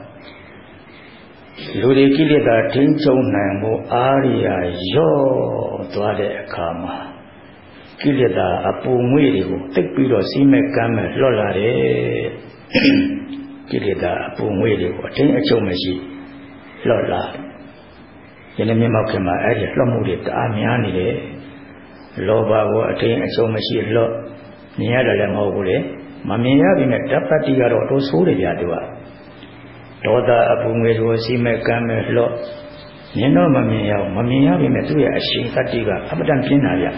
A: လူတွေကိလေသာထိန်းချုပ်နိုင်မှုအားရရော့သွားတဲ့အခါမှာကိလေသာအပူငွေ့တွေကိုတိတ်ပြီးတော့စီးမဲ့ကမ်းမဲ့လွတ်လာတယ်ကိလေသာအပူငွေ့တွေကိုအတင်းအချုပ်မရှိလွတ်လာယနေ့မျက်မှောက်ခင်မှာအဲ့ဒီလွတ်မှုတွေတအားများနေတယ်လောဘကိုအတင်းအချုပ်မရှိလွတ်မြင်ရတယ်လည်းမဟုတ်ဘူးလေမမြင်ရပြီနဲ့ဓာတ်ပတ္တိကတော့တိုးဆိုးတယ်ဗျာသူကဒေါသအပူငွေကိုစီမဲ့ကမ်းမဲ့လွတ်မြင်တော့မမြင်ရဘူးမမြင်ရပြီနဲ့သူ့ရဲ့အရှိန်တတ္တိကအပဒံပြင်းတာဗျ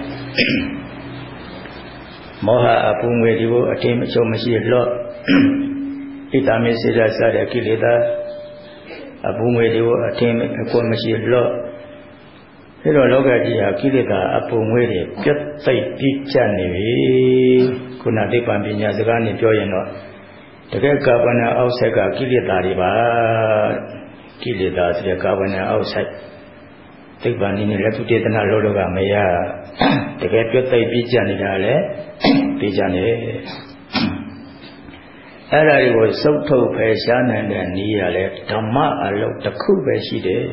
A: မောဟအပူငွေဒီကိုအတင်းအချုပ်မရှိလွတ်ဣဒ္ဓမေစေတစတဲ့ကိလေသာအပူငွေတွေကိုအထင်အကွက်မရှိလွတ်အဲတော့လောကကြီးဟာကိလေသာအပူငွေတွေပြတ်သိပ်ပြည့်ကျက်နေပြီခုနသိပ္ပံပညာစကားနဲ့ပြောရင်တော့တကယ်ကာဗွန်ဒိုင်အောက်ဆိုက်ကကိလေသာတွေပါကိလေသာဆိုတဲ့ကာဗွန်ဒိုင်အောက်ဆိုက်သိပ္ပံနည်းနဲ့လက်သူတေသနာလို့ကမရတကယ်ပြတ်သိပ်ပြည့်ကျက်နေတာလေသိကြနေအဲ့ဒါတွေကိုစုပ်ထုတ်ဖယ်ရှားနိုင်တဲ့နည်းရလဲဓမ္မအလုပ်တစ်ခုပဲရှိတယ်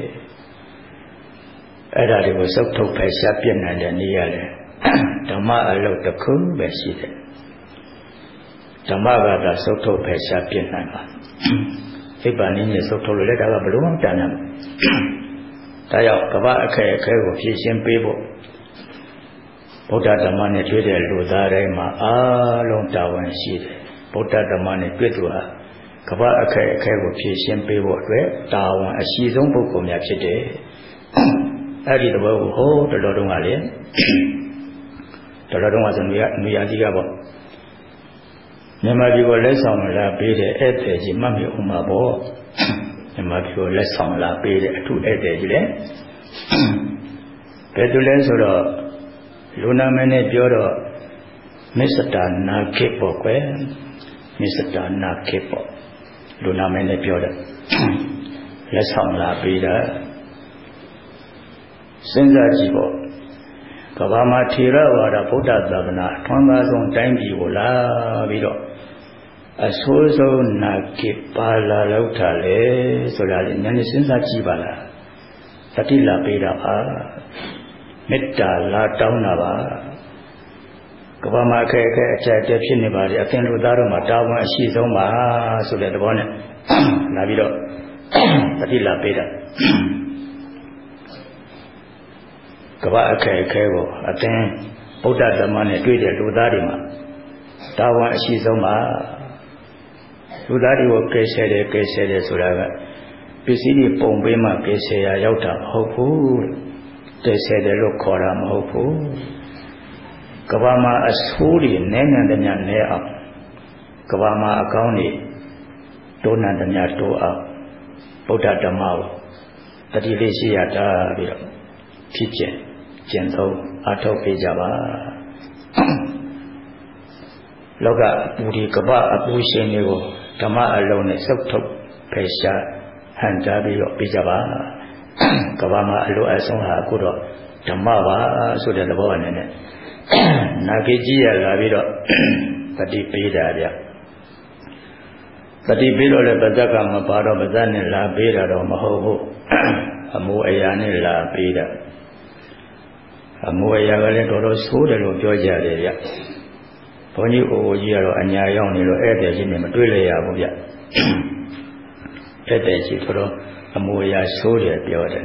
A: အဲ့ဒါတွေကိုစုပ်ထုတ်ဖယ်ရှားပြနိုင်တဲ့နည်းရလဲဓမ္မအလုပ်တစ်ခုပဲရှိတယ်ဓမ္မကသာစုပ်ထုတ်ဖယ်ရှားပြနိုင်ပါသိပ္ပံနည်းနဲ့စုပ်ထုတ်လို့လည်းဒါကဘလို့မှတန်နိုင်ဒါကြောင့်ကမ္ဘာအခက်အခဲကိုဖြေရှင်းပေးဖို့ဗုဒ္ဓဓမ္မနဲ့တွေ့တဲ့လူသားတိုင်းမှာအားလုံးတာဝန်ရှိတယ်ဗုဒ္ဓဓမ္မနဲ့တွေ့သူဟာကမ္ဘာအခက်အခဲကိုဖြေရှင်းပေးဖို့အတွက်တာဝန်အရှိဆုံးပုဂ္ဂိုလ်များဖြစ်တယ်အဲ့ဒီသဘောကိုဟိုးတော်တော်တုန်းကလေတော်တော်တုန်းကဆိုနေရာကြီးကပေါ့မြန်မာပြည်ကိုလက်ဆောင်လာပေးတဲ့ဧည့်သည်ကြီးမှတ်မိဥမှာပေါ့မြန်မာပြည်ကိုလက်ဆောင်လာပေးတဲ့အထူးဧည့်သည်ကြီးလေဘယ်သူလဲဆိုတော့လူနာမည်နဲ့ပြောတော့မစ္စတာနာခေပေါ့ကွယ်မစ္စတာနာခေပေါ့လူနာမည်နဲ့ပြောတယ်လက်ဆောင်လာပေးတာစဉ်းစားကြည့်ပေါ့ကမ္ဘာမှာထေရဝါဒဗုဒ္ဓသာသနာအထွန်းကားဆုံးတိုင်းပြည်ကိုလာပြီးတော့အဆိုးဆုံးနာခေပါလာလောက်တာလေဆိုတာလေနည်းနည်းစဉ်းစားကြည့်ပါလားတတိလာပေးတာပါမေတ္တာလာတောင်းတာပါကမ္ဘာမှာအခက်အခဲအကျက်တဲဖြစ်နေပါလေအသင်လူသားတို့မှာတာဝန်အရှိဆုံးပါဆိုတဲ့သဘောနဲ့လာပြီးတော့တတိလာပေးတာကမ္ဘာအခက်အခဲကိုအသင်ဗုဒ္ဓဓမ္မနဲ့တွေ့တဲ့လူသားတွေမှာတာဝန်အရှိဆုံးပါလူသားတွေကိုကယ်ဆယ်တယ်ဆိုတာကပစ္စည်းတွေပုံပေးမှကယ်ဆယ်ရရောက်တာမဟုတ်ဘူးကယ်ဆယ်တယ်လို့ခေါ်တာမဟုတ်ဘူးကဘာမှာအဆိုးတွေနည်းနည်းတည်းနည်းအောင်ကဘာမှာအကောင်းတွေတိုးနံတည်းတိုးအောင်ဗုဒ္ဓဓမ္မကိုတတိလေးရှိရတာပြီးတော့ဖြစ်ကျင့်သုံးအထောက်ပေးကြပါလောကအပူတွေကဘာအပူရှင်တွေကိုဓမ္မအလုံးနဲ့စုပ်ထုတ်ဖယ်ရှားဟန်တာပြီးတော့ပေးကြပါကဘာမှာအလိုအဆုံးဟာအခုတော့ဓမ္မပါဆိုတဲ့သဘောနဲ့နာဂေကြီးရလာပြီးတော့တတိပေးတာဗျတိပေးတော့လည်းပါဇက်ကမပါတော့ပါဇက်နဲ့လာပေးတာတော့မဟုတ်ဘူးအမိုးအရာနဲ့လာပေးတာအမိုးအရာကလည်းတော်တော်ဆိုးတယ်လို့ပြောကြတယ်ဗျဘုန်းကြီးအိုကြီးကတော့အညာရောက်နေလို့ဧည့်သည်ကြီးနဲ့မတွေ့လဲရဘူးဗျဧည့်သည်ကြီးတော်တော်အမိုးအရာဆိုးတယ်ပြောတယ်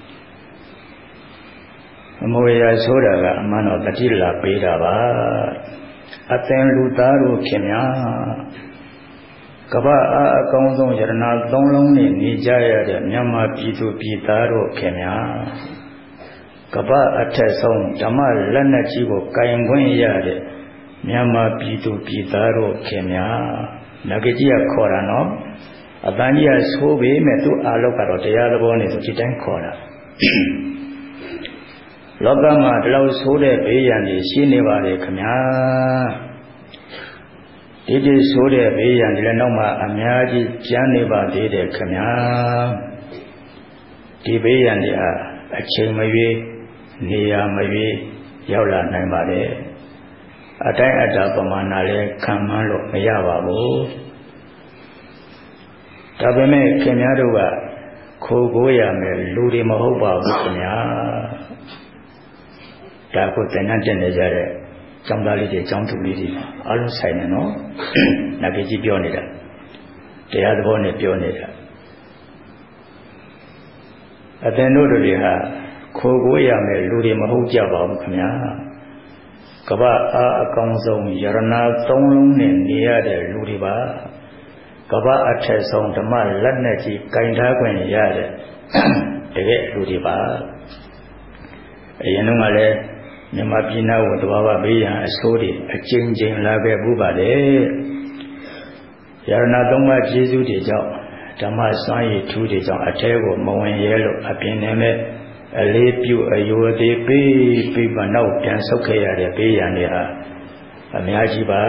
A: အမိုးအရာဆိုးတာကအမှန်တော့တတိလာပေးတာပါအသင်လူသားတို့ခင်များကမ္ဘာအကောင်းဆုံးယရနာ၃လုံးနဲ့နေကြရတဲ့မြန်မာပြည်သူပြည်သားတို့ခင်များကမ္ဘာအထက်ဆုံးဓမ္မလက်နက်ကြီးကိုကင်ခွင့်ရတဲ့မြန်မာပြည်သူပြည်သားတို့ခင်များငါကြီးကခေါ်တာနော်အတန်ကြီးကဆိုးပေမဲ့သူ့အာလောကတော့တရားသဘောနဲ့ဆိုဒီတိုင်းခေါ်တာလောကမှာဒီလောက်ဆိုးတဲ့ဘေးရန်တွေရှိနေပါလေခင်ဗျာဒီဆိုးတဲ့ဘေးရန်တွေလည်းနောက်မှအများကြီးကျန်နေပါသေးတယ်ခင်ဗျာဒီဘေးရန်တွေဟာအချိန်မရွေးနေရာမရွေးရောက်လာနိုင်ပါတယ်အတိုင်းအတာပမာဏလည်းခံမှန်းလို့မရပါဘူးဒါပေမဲ့ခင်ဗျားတို့ကခိုးကိုရမယ်လူတွေမဟုတ်ပါဘူးခင်ဗျာဒါကိုသင်္นานတက်နေကြတဲ့ကျောင်းသားလေးတွေကျောင်းသူလေးတွေအားလုံးဆိုင်နေနော်နာကြီးပြောနေတာတရားသဘောနဲ့ပြောနေတာအသင်တို့တွေဟာခိုးကိုရမယ်လူတွေမဟုတ်ကြပါဘူးခင်ဗျာကမ္ဘာအကောင်းဆုံးယရနာ၃လုံးနဲ့နေရတဲ့လူတွေပါကမ္ဘာအထက်ဆုံးဓမ္မလက်နဲ့ကြီးကင်ထားခွင့်ရတဲ့တကယ်လူတွေပါအရင်တော့ကလည်းမြန်မာပြည်နာကိုတဘာဝဘေးရန်အဆိုးတွေအကျဉ်းချင်းလာခဲ့မှုပါလေယရနာ၃ပါးကျေးဇူးတွေကြောင့်ဓမ္မစွမ်းရည်ထူးတွေကြောင့်အထဲကိုမဝင်ရဲလို့အပြင်နဲ့မဲ့အလေးပြုအယိုသေးပြီးမှနောက်ပြန်ဆုတ်ခဲ့ရတဲ့ဘေးရန်တွေဟာအများကြီးပါ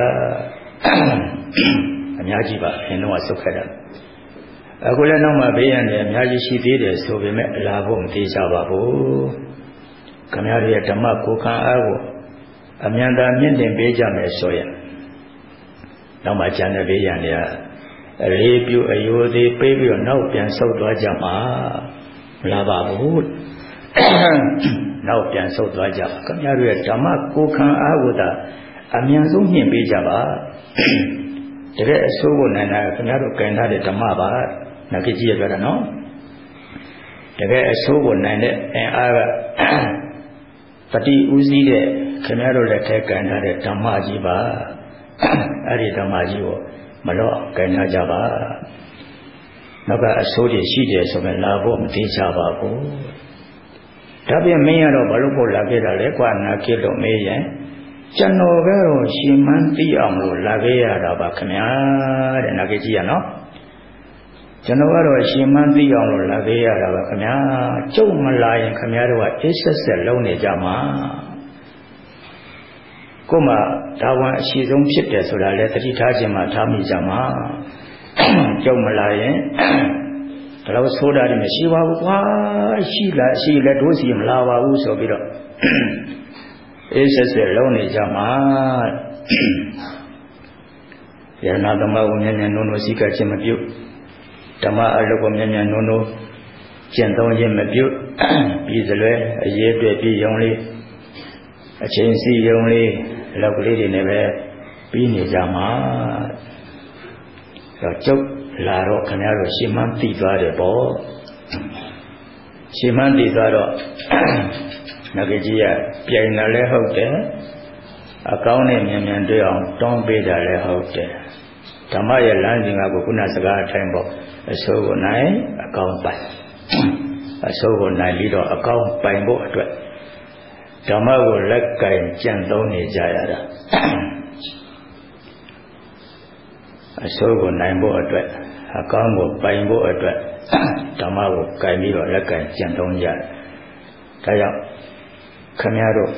A: အများကြီးပါအရင်တော့ဆုတ်ခဲ့တာအခုလည်းနောက်မှဘေးရန်တွေအများကြီးရှိသေးတယ်ဆိုပေမဲ့လာဖို့မသေးကြပါဘူးခမရရဲ့ဓမ္မကိုခံအားကိုအမြန်သာမြင့်တင်ပေးကြမယ်ဆိုရင်နောက်မှကျန်တဲ့ဘေးရန်တွေကအလေးပြုအယိုသေးပြီးတော့နောက်ပြန်ဆုတ်သွားကြမှာမလားပါဘူးနောက်ပြန်ဆုတ်သွားကြပါခင်ဗျားတို့ရဲ့ဓမ္မကိုခံအားကိုသာအမြန်ဆုံးမြင့်ပေးကြပါတကယ်အဆိုးကိုနိုင်တာခင်ဗျားတို့ကင်ထားတဲ့ဓမ္မပါနာကြည့်ကြည့်ရကြတာနော်တကယ်အဆိုးကိုနိုင်တဲ့အင်အားကတတိဥစည်းတဲ့ခင်ဗျားတို့လက်ထဲကင်ထားတဲ့ဓမ္မကြီးပါအဲ့ဒီဓမ္မကြီးကိုမလော့ကင်ထားကြပါနောက်ကအဆိုးတွေရှိတယ်ဆိုရင်လာဖို့မသေးကြပါဘူးဒါပြင်မင်းရတော့ဘာလို့ဖို့လာခဲ့တာလဲကွာနာခဲ့လို့မေးရင်ကျွန်တော်ကတော့ရှင်မန်းသိအောင်လို့လာခဲ့ရတာပါခင်ဗျာတဲ့နာခဲ့ကြည့်ရနော်ကျွန်တော်ကတော့ရှင်မန်းသိအောင်လို့လာခဲ့ရတာပါခင်ဗျာကျုပ်မလာရင်ခင်ဗျားတို့ကအေးဆက်ဆက်လုံးနေကြမှာကိုမှဒါဝန်အရှိဆုံးဖြစ်တယ်ဆိုတာလဲသတိထားခြင်းမှထားမိကြမှာကျုပ်မလာရင်ဒါတော့ဆိုးတာတွေမရှိပါဘူးကွာရှိလဲတို့စီမလာပါဘူးဆိုပြီးတော့အေးဆက်ဆက်လုံးနေကြမှာယရနာဓမ္မကိုမြန်မြန်နုံနုံစိတ်ကခြင်းမပြုတ်ဓမ္မအလုပ်ကိုမြန်မြန်နုံနုံကျင့်သုံးခြင်းမပြုတ်ပြီးစလွဲအရေးတွေ့ပြီးရုံလေးအချိန်စီရုံလေးလောက်ကလေးတွေနဲ့ပဲပြီးနေကြမှာတော့ကျုပ်လာတော့ခင်ဗျားတို့ရှင်မန်းသိသွားတယ်ပေါ့ရှင်မန်းသိသွားတော့ငါကြီးကပြိုင်လာလဲဟုတ်တယ်အကောင်းနဲ့မြန်မြန်တွေ့အောင်တောင်းပေးတာလဲဟုတ်တယ်ဓမ္မရဲ့လမ်းစဉ်ကခုနစကားအတိုင်းပေါ့အဆိုးကိုနိုင်အကောင်းပိုင်အဆိုးကိုနိုင်ပြီးတော့အကောင်းပိုင်ဖို့အတွက်ဓမ္မကိုလက်ကင်ကြံသုံးနေကြရတာအဆိုးကိုနိုင်ဖို့အတွက်အကောင်းကိုပိုင်ဖို့အတွက်ဓမ္မကိုကင်ပြီးတော့လက်ကင်ကြံသုံးကြတယ်ဒါကြောင့်ခမည်းတော်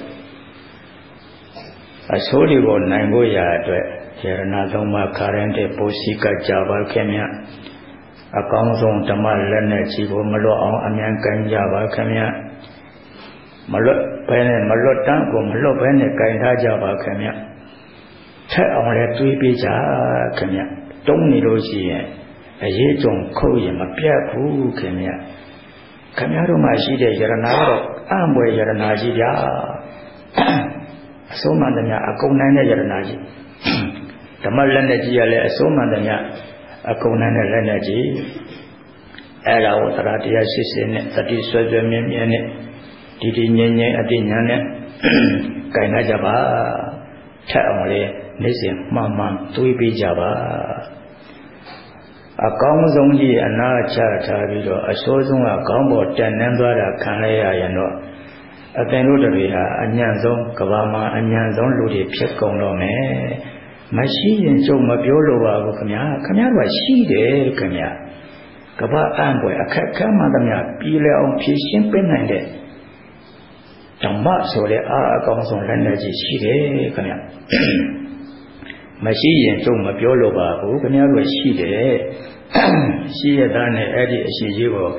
A: အဆိုးတွေကိုနိုင်ဖို့ရာအတွက်ယရနာသုံးပါးခါရင်တဲ့ပိုစီကကြပါခင်ဗျအကောင်းဆုံးဓမ္မလက်နဲ့ချီကိုမလွတ်အောင်အမြန်ကင်ကြပါခင်ဗျမလွတ်ဘဲနဲ့မလွတ်တန်းကိုမလွတ်ဘဲနဲ့ကင်ထားကြပါခင်ဗျထက်အောင်လဲတွေးပေးကြခင်ဗျတုံးနေလို့ရှိရင်အရေးကြုံခုတ်ရင်မပြတ်ဘူးခင်ဗျခင်ဗျားတို့မှရှိတဲ့ယရနာတော့အံ့ဘွယ်ယရနာကြီးဗျာအစိုးမှန်သမျှအကုန်နိုင်တဲ့ယရနာကြီးဓမ္မလက်နဲ့ကြီးရလဲအစိုးမှန်သမျှအကုန်နိုင်တဲ့လက်နဲ့ကြီးအဲ့ဒါကိုတရား180နဲ့တတိဆွဲဆွဲမြဲမြဲနဲ့ဒီငြိမ်ငြိမ်အတိညာနဲ့ကြင်လာကြပါထက်အောင်လေနေ့စဉ်မှန်မှန်တွေးပေးကြပါအကောင်းဆုံးကြီးအနာချထားပြီးတော့အဆိုးဆုံးကခေါင်းပေါ်တက်နှမ်းသွားတာခံရရင်တော့အသင်တို့တွေဟာအညံ့ဆုံးကဘာမှာအညံ့ဆုံးလူတွေဖြစ်ကုန်တော့မယ်မရှိရင်ကြုံမပြောလို့ပါဘူးခင်ဗျာတို့ရှိတယ်ခင်ဗျာကဘာအံ့ပွဲအခက်ခဲမှသမျှပြည်လဲအောင်ဖြည့်ရှင်းပေးနိုင်တဲ့ဓမ္မဆိုတဲ့အကောင်းဆုံးလက်နဲ့ကြီးရှိတယ်ခင်ဗျာမရှိရင်ကြုံမပြောလို့ပါဘူးခင်ဗျာတို့ရှိတယ်ရှိရတဲ့နဲ့အဲ့ဒီအရှိကြီးကို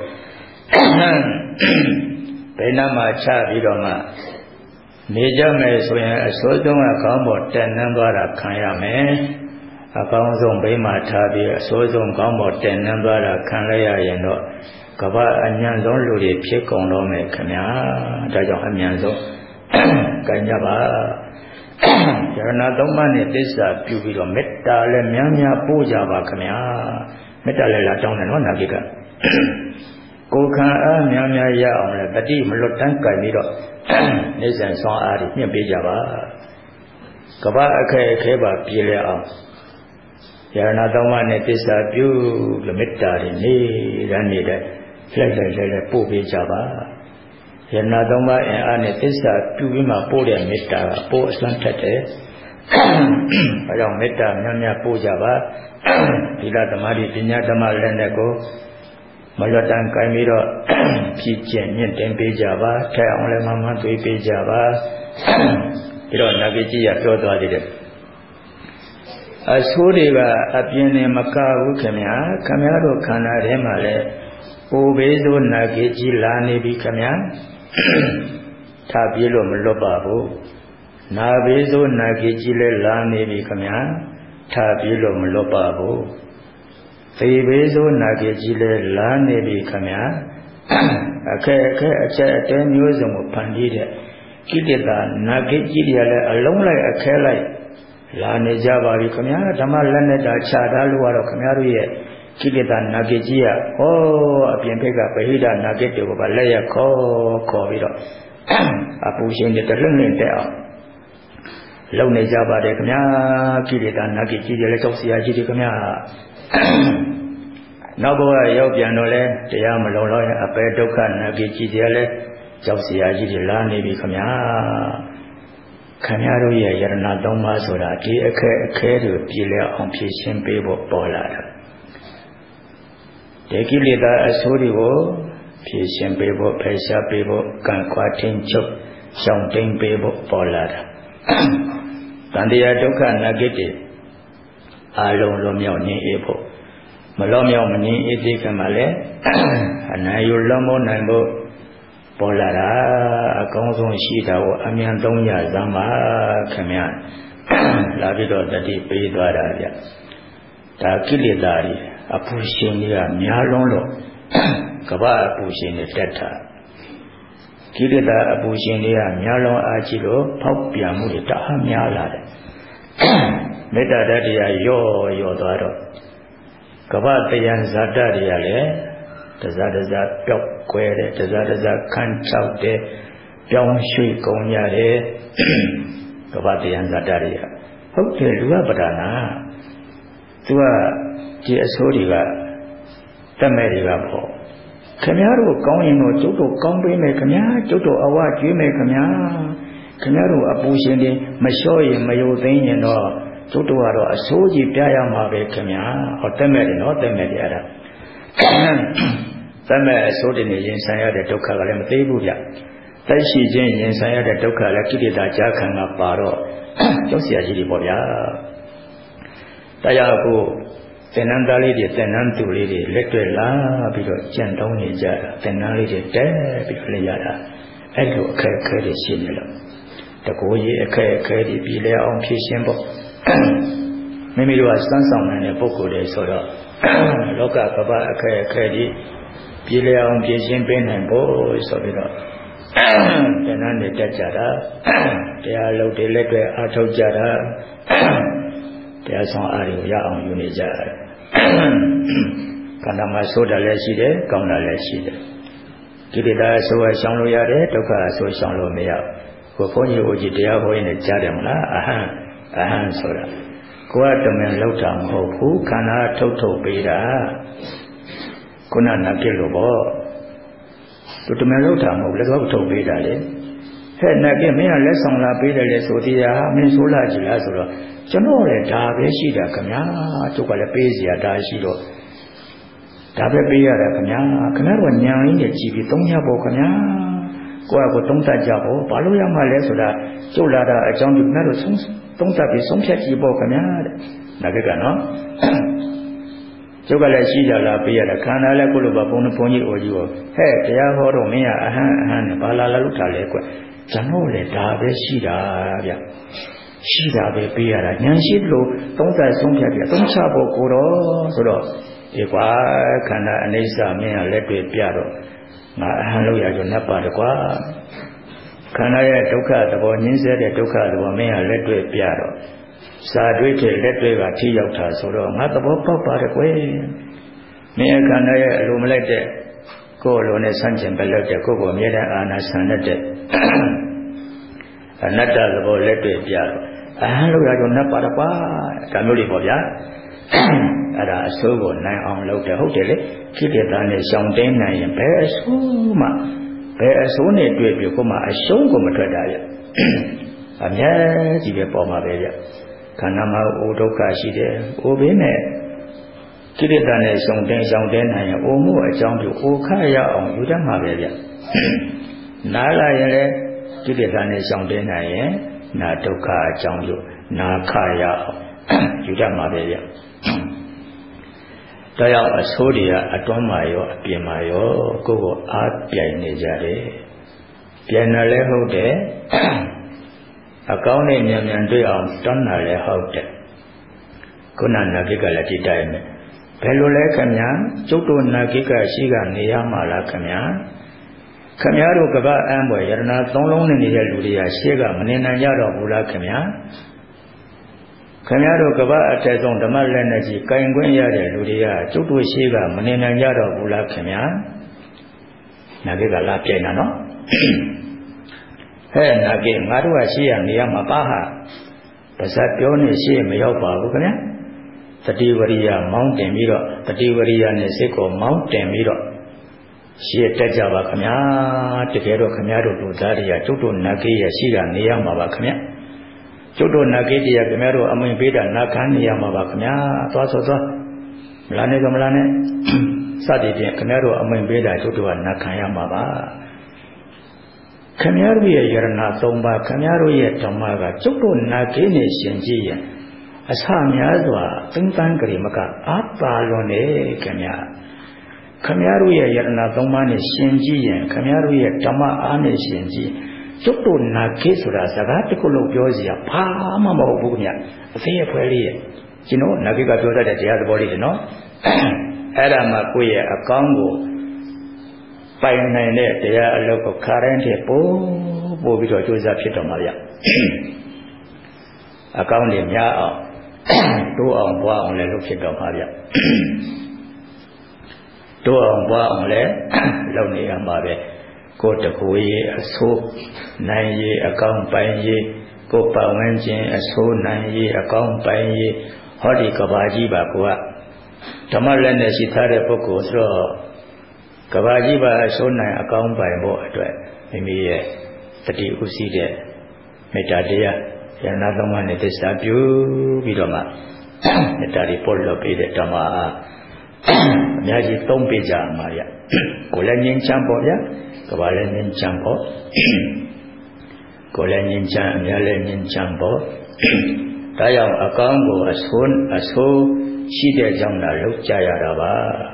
A: ဘယ်နှမှာချပြီးတော့မှနေကြမယ်ဆိုရင်အစိုးဆုံးကခေါင်းပေါ်တက်နှမ်းသွားတာခံရမယ်အကောင်းဆုံးဘေးမှာထားပြီးအစိုးဆုံးခေါင်းပေါ်တက်နှမ်းသွားတာခံလိုက်ရရင်တော့ကဘာအညံ့ဆုံးလူတွေဖြစ်ကုန်တော့မယ်ခင်ဗျာဒါကြောင့်အမြန်ဆုံးကြင်ကြပါယရဏသုံးပါးနဲ့သစ္စာပြုပြီးတော့မေတ္တာလည်းများများပို့ကြပါခင်ဗျာမေတ္တာလည်းလာတောင်းတယ်နော်နာဂိကကိုယ်ခံအားများများရအောင်လည်းတတိမလွတ်တမ်းကြင်ပြီးတော့နေစဉ်ဆောင်းအားတွေမြင့်ပေးကြပါကဘာအခက်အခဲပါပြေလည်အောင်ယရဏသုံးပါးနဲ့သစ္စာပြုလို့မေတ္တာတွေနေတဲ့လှည့်ပို့ပေးကြပါယရဏသုံးပါးအင်အားနဲ့သစ္စာပြုပြီးမှပို့တဲ့မေတ္တာကပို့အစွမ်းထက်တယ်အဲကြောင့်မေတ္တာများများပို့ကြပါသီလသမာဓိပညာဓမ္မလက်နဲ့ကိုမလွတ်တမ်းကြင်ပြီးတော့ဖြည့်ကျင့်မြင့်တင်ပေးကြပါထဲအောင်လည်းမှန်သွေးပေးကြပါပြီးတော့နာဂိကြီးရပြောသွားသေးတယ်အဆိုးတွေကအပြင်းနဲ့မကဘူးခင်ဗျာတို့ခန္ဓာထဲမှာလည်းအိုဘေးဆိုးနာဂိကြီးလာနေပြီခင်ဗျာထပြေးလို့မလွတ်ပါဘူးနာဘေးဆိုးနာဂိကြီးလည်းလာနေပြီခင်ဗျာထပြေးလို့မလွတ်ပါဘူးသေဘေးဆိုးနာဂိကြီးလည်းလာနေပြီခင်ဗျာအခက်အချက်အတဲမျိုးစုံကိုဖန်တီးတဲ့ကိလေသာနာဂိကြီးတွေလည်းအလုံးလိုက်အခက်လိုက်လာနေကြပါပြီခင်ဗျာဓမ္မလက်နဲ့တာခြားထားလို့ကတော့ခင်ဗျားတို့ရဲ့ကိလေသာနာဂိကြီးအပြင်ဘက်ကဗဟိတနာဂိတွေကိုပါလက်ရခေါ်ပြီးတော့အပူရှင်တွေတလွတ်လွတ်တက်အောင်လုံနေကြပါတယ်ခင်ဗျာကိလေသာနာဂိကြီးတွေလည်းကြောက်စရာကြီးတွေခင်ဗျာနောက်ဘဝရောက်ပြန်တော့လဲတရားမလုံလောက်ရင်အပေဒုက္ခနာဂိကြီးတွေလည်းကြောက်စရာကြီးတွေလာနေပြီခင်ဗျာတို့ရဲ့ယရဏသုံးပါးဆိုတာဒီအခက်အခဲတွေပြည်လည်အောင်ဖြည့်ရှင်းပေးဖို့ပေါ်လာတာဒီကိလေသာအဆိုးတွေကိုဖြည့်ရှင်းပေးဖို့ဖယ်ရှားပေးဖို့ကံခွာထိန်ချုပ်ရှောင်တိန်ပေးဖို့ပေါ်လာတာတန်တရားဒုက္ခနာဂိတွေအလုံးလွန်မြောက်နေဖို့မလွန်မြောက်မငြင်းအေးသေးခင်မှာလည်းအနာယူလွန်မိုးနိုင်ဖို့ပေါ်လာတာအကောင်းဆုံးရှိတာကိုအမြန်သုံးရစမ်းပါခင်ဗျာလာပြီးတော့တတိပေးသွားတာဗျဒါကိလေသာတွေအပူရှင်တွေကများလွန်းလို့ကမ္ဘာအပူရှင်တွေတက်တာကိလေသာအပူရှင်တွေကများလွန်းအားကြီးလို့ဖောက်ပြန်မှုတွေတအားများလာတယ်မေတ္တာတရားရော့သွားတော့ကမ္ဘာတရားဇာတတွေကလည်းတစားပျောက်ကွယ်တယ်တစားခန်းချောက်တယ်ပြောင်းရွှေ့ကုန်ရတယ်ကမ္ဘာတရားဇာတတွေကဟုတ်တယ်လူကပဒါနာသူကဒီအဆိုးတွေကတက်မဲ့တွေကပေါ့ခင်ဗျားတို့ကောင်းရင်တော့ကျုပ်တို့ကောင်းပေးမယ်ခင်ဗျာကျုပ်တို့အဝကျွေးမယ်ခင်ဗျာတို့အပူရှင်တွေမလျှော့ရင်မယုတ်သိမ်းရင်တော့ကျုပ်တို့ကတော့အဆိုးကြီးပြရမှာပဲခင်ဗျာဟောတက်မဲ့တယ်နော်တက်မဲ့တယ်အဲ့ဒါတက်မဲ့အဆိုးတွေနဲ့ရင်ဆိုင်ရတဲ့ဒုက္ခကလည်းမသေးဘူးဗျတိုက်ရှိခြင်းရင်ဆိုင်ရတဲ့ဒုက္ခလည်းကိလေသာကြာခံကပါတော့ကြောက်စရာကြီးတွေပေါ့ဗျာတရားကိုသင်္นานသားလေးတွေသင်္นานသူလေးတွေလက်တွေ့လာပြီးတော့ကြံတောင်းနေကြတာသင်္นานလေးတွေတဲပြီးတော့လည်းရတာအဲ့လိုအခက်အခဲတွေရှိနေလို့တကိုယ်ကြီးအခက်အခဲတွေပြည်လဲအောင်ဖြည့်ရှင်းဖို့မိမိတို့ကစမ်းဆောင်နိုင်တဲ့ပုဂ္ဂိုလ်တွေဆိုတော့လောကကမ္ဘာအခက်အခဲတွေပြည်လျအောင်ပြည့်ရှင်းပေးနိုင်ဖို့ဆိုပြီးတော့တဏှာနဲ့တက်ကြတာတရားလုံးတွေလက်တွေအားထုတ်ကြတာတရားဆောင်အားတွေကိုရအောင်ယူနေကြတယ်ခန္ဓာမှာဆိုးတယ်လည်းရှိတယ်ကောင်းတယ်လည်းရှိတယ်ကိလေသာဆိုးရှောင်လို့ရတယ်ဒုက္ခဆိုးရှောင်လို့မရဘူးကိုဘုန်းကြီးဦးကြီးတရားဟောရင်းနဲ့ကြားတယ်မလားအဟံဆိုတာကိုယ်ကတမင်လောက်တာမဟုတ်ဘူးခန္ဓာထုတ်ပေးတာခုနနာပြလို့ပေါ့သူတမင်လောက်တာမဟုတ်လည်းတော့ထုတ်ပေးတာလေဟဲ့နာပြမင်းကလက်ဆောင်လာပေးတယ်လေဆိုတရားမင်းဆိုးလာကြလားဆိုတော့ကျွန်တော်လည်းဒါပဲရှိတာခင်ဗျာသူကလည်းပေးစရာဒါရှိတော့ဒါပဲပေးရတာခင်ဗျာခင်ဗျားတို့ညာရင်းနဲ့ကြည်ပြီးသုံးရဖို့ခင်ဗျာကိုယ့်အကိုသုံးတတ်ကြဖို့ဘာလို့ရမှလဲဆိုတာကျုပ်လာတာအကြောင်းဒီခင်ဗျားတို့သုံးတတ်ပြီးဆုံးဖြတ်ကြည့်ဖို့ခင်ဗျာတဲ့နာကိကနော်ကျုပ်ကလည်းရှိကြလားပေးရတာခန္ဓာလည်းကိုလိုပါဘုန်းကြီးအိုကြီးကိုဟဲ့တရားဟောတော့မင်းကအဟံနဲ့ဘာလာလုပ်ထားလဲကွကျွန်တော်လည်းဒါပဲရှိတာဗျရှိတာပဲပေးရတာဉာဏ်ရှိလို့သုံးသပ်ဆုံးဖြတ်ပြီးအသုံးချဖို့ကိုတော့ဆိုတော့ဒီကွာခန္ဓာအနိစ္စမင်းကလက်တွေ့ပြတော့ငါအဟံလို့ရကြနှပ်ပါတကွာခန္ဓာရဲ့ဒုက္ခသဘောညှင်းဆဲတဲ့ဒုက္ခသဘောမင်းကလက်တွေ့ပြတော့စာတွေ့တဲ့လက်တွေ့ကထိရောက်တာဆိုတော့ငါသဘောပေါက်ပါတယ်ကွယ်မင်းခန္ဓာရဲ့အလိုမလိုက်တဲ့ကိုယ်လိုနဲ့ဆန့်ကျင်ပဲလုပ်တဲ့ကိုယ်ကိုအမြဲတမ်းအာနာဆန်တဲ့အနတ္တသဘောလက်တွေ့ပြတော့အဟံလို့ရကြနှပ်ပါတကွာဒါမျိုးလေးပေါ့ဗျာအဲ့ဒါအဆိုးကိုနိုင်အောင်လုပ်တယ်ဟုတ်တယ်လေခိတ္တတာနဲ့ရှောင်တင်းနိုင်ရင်ဘယ်အဆိုးမှဘယ်အဆိုးနဲ့တွေ့ပြီးကိုမှအရှုံးကိုမထွက်တာရအများကြီးပဲပေါ်မှာပဲဗျခန္ဓာမှာအိုဒုက္ခရှိတယ်အိုဘေးနဲ့ကိလေသာနဲ့ရှောင်တင်းနိုင်ရင်အိုမှုအကြောင်းပြုအိုခရအောင်ယူတတ်မှာပဲဗျနားလာရင်လည်းကိလေသာနဲ့ရှောင်တင်းနိုင်ရင်နာဒုက္ခအကြောင်းပြုနာခရအောင်ယူတတ်မှာပဲဗျတရားအဆိုးတွေကအတွန်းမှာရောအပြင်မှာရောကိုယ့်ကိုအားပြိုင်နေကြတယ်ပြိုင်တယ်လည်းဟုတ်တယ်အကောင်းနဲ့မြန်မြန်တွေ့အောင်တွန်းတာလည်းဟုတ်တယ်ခုနနာဂိကလည်းဒီတိုင်းပဲဘယ်လိုလဲခင်ဗျာကျုပ်တို့နာဂိကရှိကနေရမှာလားခင်ဗျာခင်ဗျားတို့ကပ္ပအံ့ဘွယ်ယရဏသုံးလုံးနဲ့နေတဲ့လူတွေကရှေ့ကမနေနိုင်ကြတော့ဘူးလားခင်ဗျာခင်ဗျားတို့ကပ္ပအထက်ဆုံးဓမ္မလက်နဲ့ကြီးကင်ခွင့်ရတဲ့လူတွေကကျုပ်တို့ရှေ့ကမနေနိုင်ကြတော့ဘူးလားခင်ဗျာနာဂိကလာပြိုင်တာနော်ဟဲ့နာဂိငါတို့ကရှေ့ကနေရမှာပါဟာပါဇက်ပြောနေရှေ့မရောက်ပါဘူးခင်ဗျာတတိဝရိယမောင်းတင်ပြီးတော့တတိဝရိယနဲ့စိတ်ကိုမောင်းတင်ပြီးတော့ရှေ့တက်ကြပါခင်ဗျာတကယ်တော့ခင်ဗျားတို့လူသားတွေကကျုပ်တို့နာဂိရဲ့ရှေ့ကနေရမှာပါခင်ဗျာကျုပ်တို့နာဂိတရားခင်ဗျားတို့အမိန်ပေးတာနာခံနေရမှာပါခင်ဗျာသွားမလာနဲ့ကမလာနဲ့စသည်ဖြင့်ခင်ဗျားတို့အမိန်ပေးတာကျုပ်တို့ကနာခံရမှာပါခင်ဗျားတို့ရဲ့ယရဏ၃ပါးခင်ဗျားတို့ရဲ့ဓမ္မကကျုပ်တို့နာဂိနဲ့ရှင်ကြည့်ရင်အစများစွာသိမ့်တန်းကြိမကအာပါလွန်နေခင်ဗျာခင်ဗျားတို့ရဲ့ယရဏ၃ပါးနဲ့ရှင်ကြည့်ရင်ခင်ဗျားတို့ရဲ့ဓမ္မအားနဲ့ရှင်ကြည့်ကျုပ်တို့နာဂိဆိုတာစကားတစ်ခုလုံးပြောစရာဘာမှမဟုတ်ဘူးခင်ဗျအသေးအဖွဲလေးရဲ့ကျွန်တော်နာဂိကပြောတတ်တဲ့တရားသဘောလေးတွေနော်အဲ့ဒါမှကိုယ့်ရဲ့အကောင်းကိုပိုင်နိုင်တဲ့တရားအလုပ်ကိုခါတိုင်းတည်းပို့ပြီးတော့ကြိုးစားဖြစ်တော်မှာဗျအကောင်းတွေများအောင်တိုးအောင်ပွားအောင်လည်းလုပ်ဖြစ်တော်မှာဗျတိုးအောင်ပွားအောင်လည်းလုပ်နေရမှာပဲကိုယ်တကူရေးအဆိုးနိုင်ရေးအကောင်းပိုင်ရေးကိုယ်ပတ်ဝန်းကျင်အဆိုးနိုင်ရေးအကောင်းပိုင်ရေးဟောဒီကဘာကြီးပါကိုကဓမ္မလက်နဲ့ရှိထားတဲ့ပုဂ္ဂိုလ်ဆိုတော့ကဘာကြီးပါအဆိုးနိုင်အကောင်းပိုင်ဖို့အတွက်မိမိရဲ့တတိဥစည်းတဲ့မေတ္တာတရားယန္နာသုံးပါးနဲ့သစ္စာပြုပြီးတော့မှမေတ္တာတွေပို့လို့ပေးတဲ့ဓမ္မအားအများကြီးသုံးပေးကြမှာဗျကိုယ်လည်းငြိမ်းချမ်းပေါ့ဗျကဘာလည်းငြိမ်းချမ်းပေါ့ကိုယ်လည်းငြိမ်းချမ်းအများလည်းငြိမ်းချမ်းပေါ့ဒါကြောင့်အကောင်းကိုအဆိုးရှိတဲ့ကြောင့်သာလုပ်ကြရတာပါ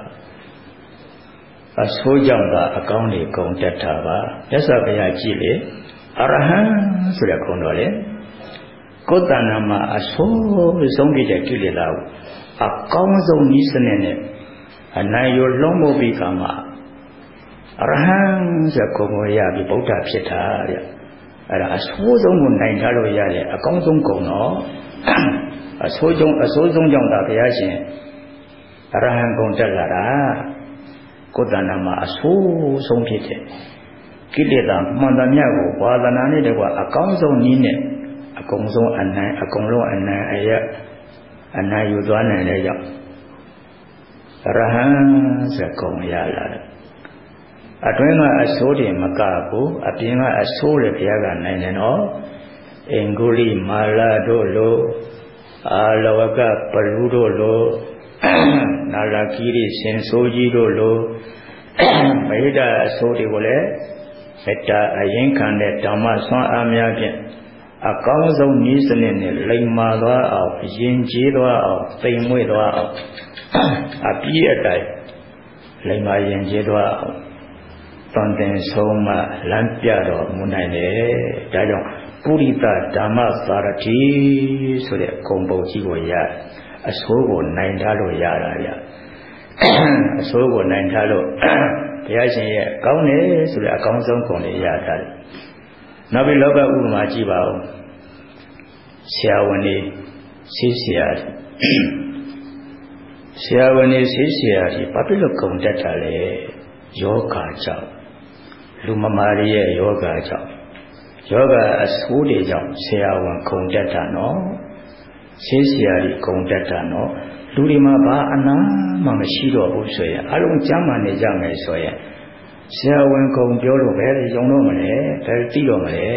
A: အဆိုးကြောင့်သာအကောင်းတွေကုန်တတ်တာပါမြတ်စွာဘုရားကြည့်လေအရဟံဆိုတဲ့ခုံတော်လေကိုယ်တဏ္ဍာမှာအဆိုးဆုံးဖြစ်တဲ့ကိလေသာကိုအကောင်းဆုံးနည်းစနစ်နဲ့အနိုင်ယူလုံးမို့ပြီးခါမှာအရဟံဆိုကိုယ်ကိုရပြီးဗုဒ္ဓဖြစ်တာတဲ့အဲ့ဒါအဆိုးဆုံးကိုနိုင်ထားလို့ရတဲ့အကောင်းဆုံးကုံတော့အဆိုးဆုံးကြောင့်သာဘုရားရှင်အရဟံကုံတက်လာတာကိုယ်တဏ္ဍာမှာအဆိုးဆုံးဖြစ်တဲ့ကိလေသာမှန်သမျှကိုဝါဒနာနဲ့တကွအကောင်းဆုံးနည်းနဲ့အကုန်ဆုံးအနိုင်အကုန်လုံးအနိုင်အယအနိုင်ယူသွားနိုင်တဲ့ကြောင့်အရဟံဆိုကုံရလာတယ်အတွင်းကအဆိုးတွေမကဘူးအပြင်ကအဆိုးတွေဘုရားကနိုင်တယ်နော်အင်္ဂုလိမာလာတို့လိုအာလဝကပလူတို့လိုနာလာကီရိရှင်ဆိုးကြီးတို့လိုမိဒ္ဒအဆိုးတွေကိုလည်းမေတ္တာအရင်ခံတဲ့ဓမ္မဆွမ်းအားများဖြင့်အကောင်းဆုံးနည်းစနစ်နဲ့လိမ္မာသွားအောင်ယဉ်ကျေးသွားအောင်သိမ်မွေ့သွားအောင်အပြည့်အတိုင်းလိမ္မာယဉ်ကျေးသွားအောင်တန်တင်ဆုံးမလမ်းပြတော်မူနိုင်တယ်ဒါကြောင့်ပုရိသဓမ္မသာရတိဆိုတဲ့ဂုံပုံကြီးကိုရအဆိုးကိုနိုင်ထားလို့ရတာဗျအဆိုးကိုနိုင်ထားလို့ဘုရားရှင်ရဲ့ကောင်းတယ်ဆိုတဲ့အကောင်းဆုံးဂုံလေးရထားတယ်နောက်ပြီးလောကဥပမာကြည့်ပါဦးဆရာဝန်ကြီးဆေးဆရာဝန်ကြီးဆေးဆရာကြီးဘာဖြစ်လို့ဂုံတက်တာလဲယောဂကြောင့်လူမမာရီရဲ့ယောဂကြောင့်ယောဂအဆိုးတွေကြောင့်ဆရာဝန်ဂုံတက်တာနော်ဆေးဆရာကြီးဂုံတက်တာနော်လူတွေမှာဘာအနာမှမရှိတော့ဘူးဆိုရင်အလုံးကျမ်းမာနေကြမယ်ဆိုရင်ဆရာဝန်ဂုံပြောလို့ပဲယုံတော့မလဲဘယ်သိတော့မလဲ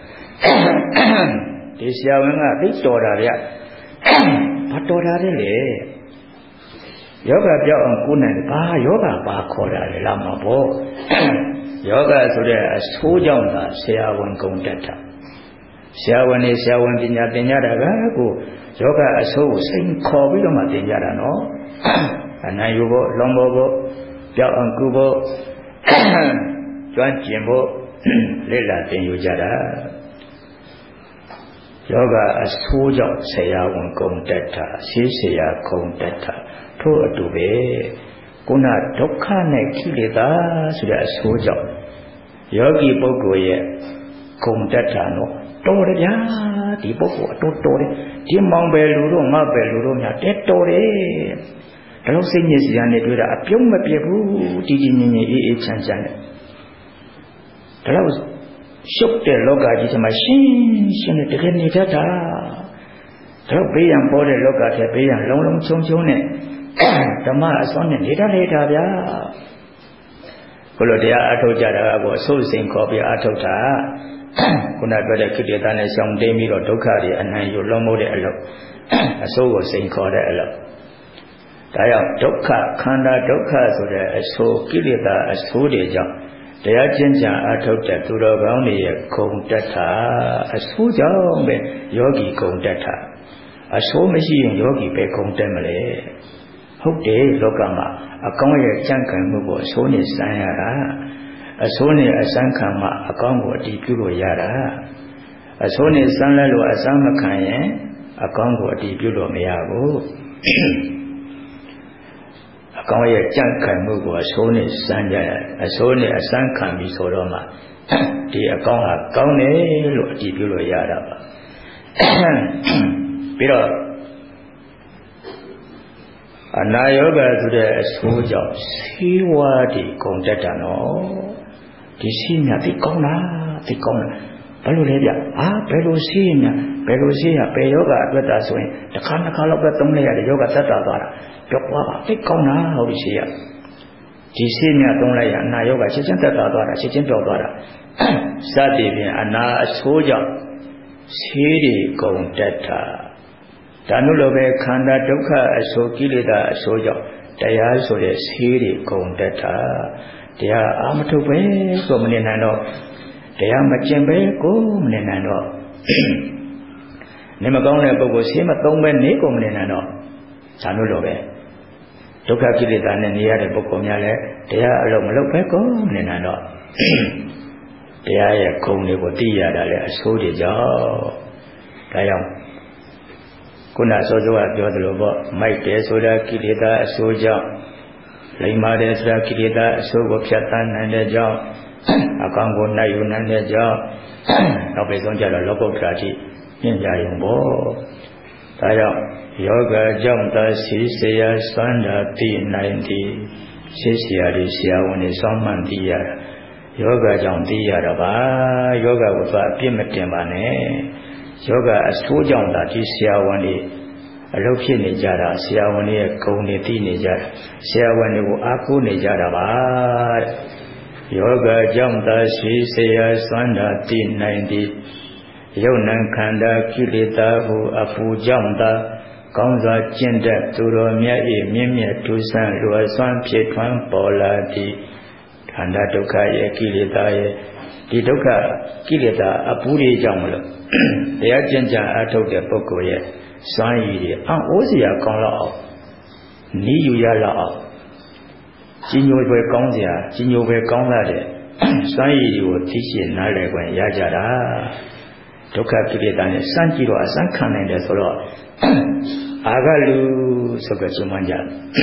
A: ဒီဆရာဝန်ကသိတော်တာဗျဘာတော်တာလဲလေယောဂပြောင်းအောင်ကိုယ်နဲ့ဘာယောဂဘာခေါ်တာလဲလားမပေါ့ယောဂဆိုတဲ့အဆိုးကြောင့်သာဆရာဝန်ဂုံတက်တာဆရာဝန်နေဆရာဝန်ပညာသင်ကြတာကကိုယောဂအဆိုးကိုစိန်ခေါ်ပြီးတော့မှသင်ကြတာနော်အနိုင်ယူဖို့လွန်ဖို့ပြောင်းအောင်ကုဖို့ကျွမ်းကျင်ဖို့လေ့လာသင်ယူကြတာယောဂအဆိုးကြောင့်ဆရာဝန်ဂုံတက်တာဆေးဆရာဂုံတက်တာထို့အတူပဲခုနဒုက္ခနဲ့ကိလေသာဆိုတဲ့အဆိုးကြောင့်ယောဂီပုဂ္ဂိုလ်ရဲ့ဂုံတက်တာတော့တော်တယ်ဗျာဒီပုဂ္ဂိုလ်အတော်တော်တယ်ဒီမောင်ပဲလူတို့ငါပဲလူတို့များတဲတော်တယ်ဒါလို့စိတ်ညစ်စရာနဲ့တွေ့တာအပြုံးမပြတ်ဘူးတည်တည်ငြိမ်ငြိမ်အေးအေးချမ်းချမ်းနဲ့ဒါလို့ရှုပ်တဲ့လောကကြီးထဲမှာရှင်းနဲ့တကယ်နေတတ်တာဒါလို့ဘေးရန်ပေါ်တဲ့လောကထဲဘေးရန်လုံးလုံးချုံချုံနဲ့ဓမ္မအစွမ်းနဲ့နေတတ်လေတာဗျာဘုလိုတရားအထုတ်ကြတာကိုအဆိုးစိန်ခေါ်ပြီးအထုတ်တာခုနပြောတဲ့ကိလေသာနဲ့ရှောင်တိမ်ပြီးတော့ဒုက္ခတွေအနိုင်ယူလုံးမိုးတဲ့အလုပ်အဆိုးကိုစိန်ခေါ်တဲ့အလုပ်ဒါကြောင့်ဒုက္ခခန္ဓာဒုက္ခဆိုတဲ့အဆိုးကိလေသာအဆိုးတွေကြောင့်တရားကျင့်ကြံအထုတ်တဲ့သူတော်ကောင်းတွေရဲ့ဂုံတက်တာအဆိုးကြောင့်ပဲယောဂီဂုံတက်တာအဆိုးမရှိရင်ယောဂီပဲဂုံတက်မလဲဟုတ်တယ်လောကမှာအကောင်းရဲ့ကြံ့ခိုင်မှုကိုအဆိုးနဲ့စမ်းရတာအဆိုးနဲ့အစမ်းခံမှအကောင်းကိုအတည်ပြုလို့ရတာအဆိုးနဲ့စမ်းလိုက်လို့အစမ်းမခံရင်အကောင်းကိုအတည်ပြုလို့မရဘူးအကောင်းရဲ့ကြံ့ခိုင်မှုကိုအဆိုးနဲ့စမ်းကြရအဆိုးနဲ့အစမ်းခံပြီးဆိုတော့မှဒီအကောင်းဟာကောင်းတယ်လို့အတည်ပြုလို့ရတာပါပြီးတော့အနာယောဂဆိုတဲ့အဆိုးကြောင့်ဆေးဝါးတွေကုန်တတ်တာနော်ဒီဆေးများသိကောင်းလားသိကောင်းလားဘယ်လိုလဲဗျဘယ်လိုဆေးများဘယ်လိုဆေးရဘယ်ယောဂအတွက်တာဆိုရင်တစ်ခါနှစ်ခါလောက်ပဲသုံးလိုက်ရတဲ့ယောဂသက်သာသွားတာပြောသွားပါသိကောင်းလားဟုတ်ပြီဆေးရဒီဆေးများသုံးလိုက်ရအနာယောဂချက်ချင်းသက်သာသွားတာချက်ချင်းပြောသွားတာစသည်ဖြင့်အနာအဆိုးကြောင့်ဆေးတွေကုန်တတ်တာဒါနုလိုပဲခန္ဓာဒုက္ခအဆိုးကိလေသာအဆိုးကြောင့်တရားဆိုတဲ့ဆေးတွေကုန်တတ်တာတရားအာမထုတ်ပဲကိုမနေနိုင်တော့တရားမကျင့်ပဲကိုမနေနိုင်တော့နေမကောင်းတဲ့ပုဂ္ဂိုလ်ဆေးမသုံးပဲနေကိုမနေနိုင်တော့ဒါနုလိုပဲဒုက္ခကိလေသာနဲ့နေရတဲ့ပုဂ္ဂိုလ်များလည်းတရားအလုံးမလုပ်ပဲကိုမနေနိုင်တော့တရားရဲ့ဂုဏ်တွေကိုသိရတာလေအဆိုးတွေကြောင့်ဒါကြောင့် kuna sozoa biodlobo, might de soda kilita soja, Lima de Sra Kilita, Sogo Piatan and the jaw, Akango Nayun and the jaw, Nobizonja local trati, Ninja Yumbo. Taya Yoga Jamta Sisaya Spanda P90, Sisia Sia when is on Mandia, Yoga Jamtia Raba, Yoga with a Pimetemane, Yoga as two Jamta Sia one day. Aloki Nijara, Siawani, Koniti Nijar, Siawani, Aku Nijaraba Yoga Jamta Sri Saya Swanda T90 Yonan Kanda Kilita Hu Apu Jamta Konza Jenda Turomia Mimia Tusan Luasan Pietwan Polati Kanda Doka Kilita Didoka Kilita Apuri Jamlo The Agenda Ato de Pokoye Swahili, Osia Kala, Niya La, Gino Gonzia, Gino Gonzade, Swahili will teach in Nale when Yajara, Toka Kidan, Sanjiro, Sankan and the Solo, Agalu, Sokasumanja,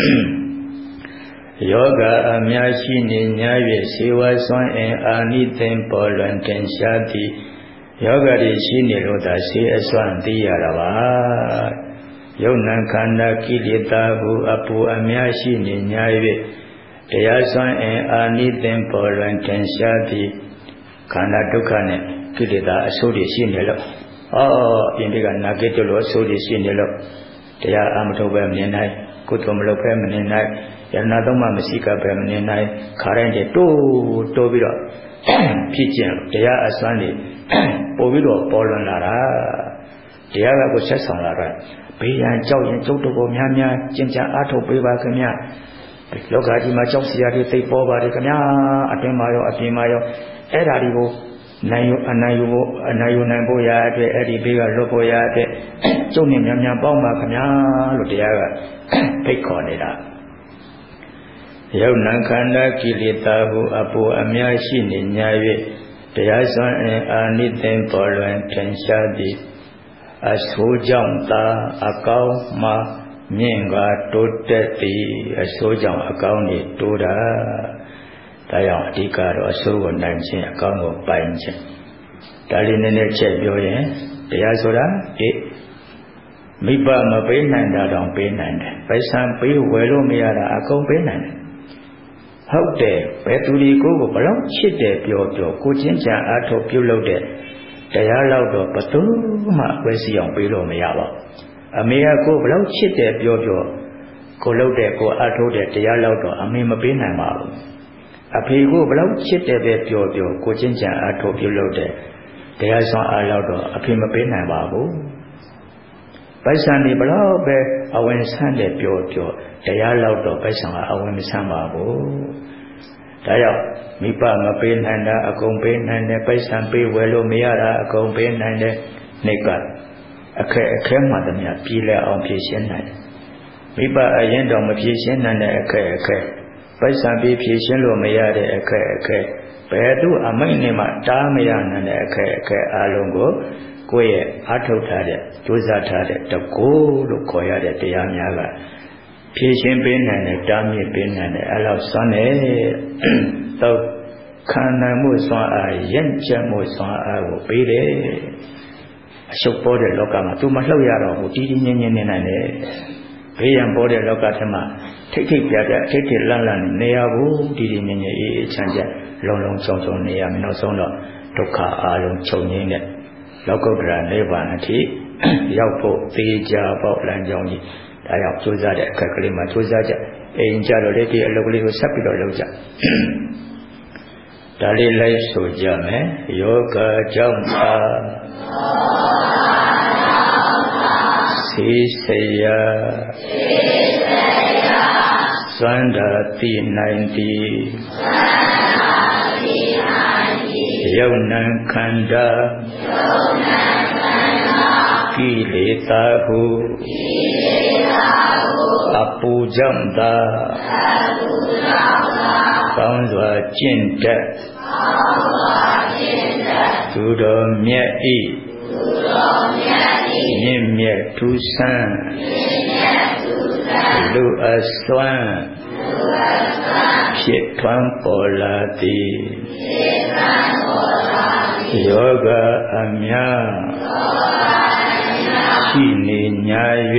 A: Yoga, Miashi, Nyavi, Siwa Swan, and Ani Temple and Tenshati. Yoga de Shiniro da Si Aswan Diarava Yonan Kanda Kilita Hu Apu Amiashi Ninyavi Deyasan and Ani Temple and Tenshati Kanda Dukane Kilita Asuri Shinelo. Oh, Indiga Nagitulo Suri Shinelo. They are Amatoba Menai, Kutumlo Feminine, Yanadoma Masika Feminine, Karende Tobiro, Pigeon, they are Aswandi. Povilo Polon Lara, the other was just on Lara. Be and Joe and Toto Miamia, Jinja Ato Biva Camia. Look at him, Josia, they Boba de Camia, Atimayo, Edarigo, Nayu Namboya, Eddie Biga Loboya, Johnny Miamia Bomba Camia, Ludiaga, Peconida. Yonankanda Kilitabu Apu Amia Shin Yavi. Deyasan Anithem Polwan Tenshadi Asojamta Akau Ma Minga Toteti Asojam Akauni Toda Tayang Tikaro Asogo Nanchin Akango Panchin Talinene Chebioye Deyasora Mipa Mapenanda Dong Penanda Paisan Pi Welo Miara Akong Penanda How there, Petuli go below, shit there, Pio, Kuchinja, Ato Pulode, Dialogo, Patuma, Question below Miava. A mea go below, shit there, Pio, Colode, go Ato de Dialogo, a mima binama. A pigo below, shit there, Pio, Kuchinja, Ato Pulode, Diason Alodo, a pima binama. Paisani below, I went Sunday, Pio, Dialogo, Paisan, I went Samba. Daya, Mipa Mapin and a compin and a Paisan P. Welo Miara, a compin and a Neka, a Kremadamia, Pila on Patient night. Mipa a end on Patient and a Paisan P. Patient Lomiade, a Pedu, a minima, Damian and a Alongo, Quay, Atotade, Tuzatade, the gold of Koyade, the Yamiaga. Patient bin and a dummy bin and a love sonne. So, can I move on a yencha moson? I will be there. I should border Lokama to Mahloyaro, who did in Yen. Pay and border Lokatama. Take it Lalan, Neabu, did in Chanja, Long Song Nea, no sono, Toka Alum Chonin, Lokodra, Nevanati, Yapo, Teja, Botland. I have chosen that Kakalima Tuzaja, in Jaroleti, a local Sapiro Loja. Dali Lai Sojame, Yoga Jampa Sisaya Swanda T90 Yonan Kanda Kilitahu Apu Jamda Kaunzwa Jinda Tudo Miai မြင့်မြတ်ထူးဆန်းလူအစွမ်းဖြစ်ထွန်းပေါ်လာသည်ယောဂအများရှိနေညာ၍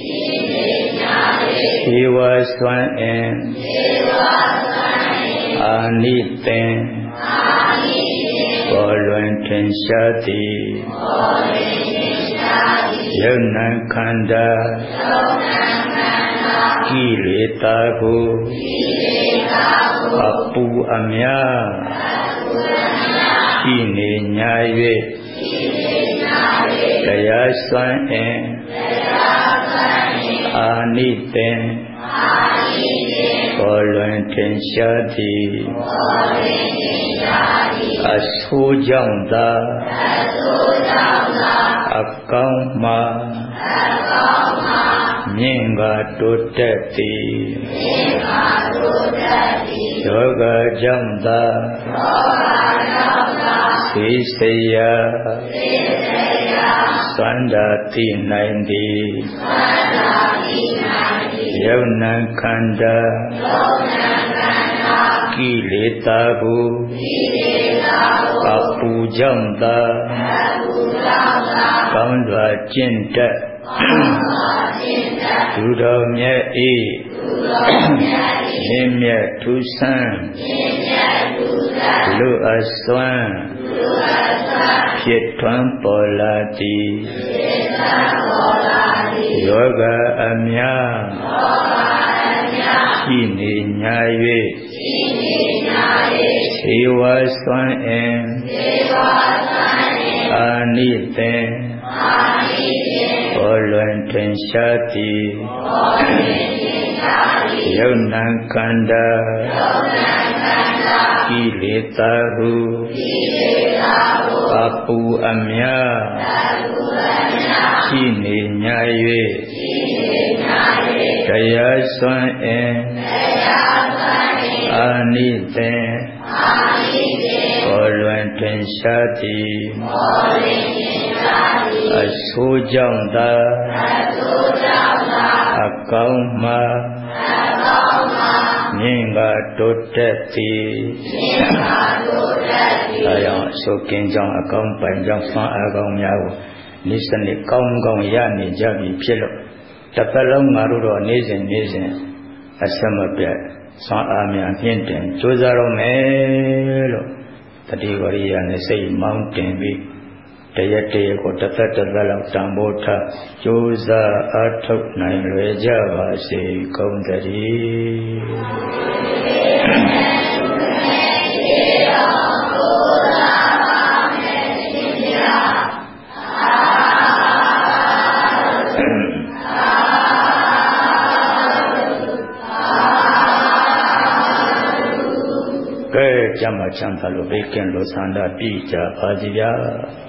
A: ဧဝစွမ်းအင်အာနိသင်ပေါ်လွင်ထင်ရှားသည်ယုံနာခန္ဓာကိလေသာကိုအပူအများရှိနေညာ၍တရားစွမ်းအင်အာနိသင်ပေါ်လွင်ထင်ရှားသည်အဆိုးကြောင့်သာအကောင်းမှမြင့်ကတိုးတက်သည်ယောဂကြောင့်သာသိစေယသန္တာတိနိုင်သည်ယုံနာခန္ဓာကိလေသာကိုအပူကြောင့်သာကောင်းစွာကျင့်တတ်သူတော်မြတ်ဤမြင့်မြတ်ထူးဆန်းလူအစွမ်းဖြစ်ထွန်းပေါ်လာသည်ယောဂအများရှိနေညာ၍ဧဝစွမ်းအင်အာနိသင်ပေါ်လွင်ထင်ရှားသည်ယုံနာခန္ဓာကိလေသာဟုအပူအများရှိနေညာ၍တရားစွမ်းအင်အာနိသင်ပေါ်လွင်ထင်ရှားသည်အဆိုးကြောင့်သာအကောင်းမှမြင့်ကတိုးတက်သည်ဒါကြောင့်အဆိုးကင်းကြောင့်အကောင်းပိုင်ကြောင့်ဆွမ်းအားကောင်းများကိုနေ့စနစ်ကောင်းကောင်းရနေကြပြီဖြစ်လို့တစ်ပတ်လုံးငါတို့တော့နေ့စဉ်အဆက်မပြတ်ဆွမ်းအားများမြင့်တင်ကြိုးစားရမယ်လို့တတိဝရိယနဲ့စိတ်မောင်းတင်ပြီးတရက်ကိုတစ်သက်လောက်တန်ဖိုးထားကြိုးစားအားထုတ်နိုင်လွယ်ကြပါစေကုန်သတည်းကဲကြမ်းမှချမ်းသာလို့ဘေးကင်းလို့သန္တာပြည့်ကြပါစေဗျာ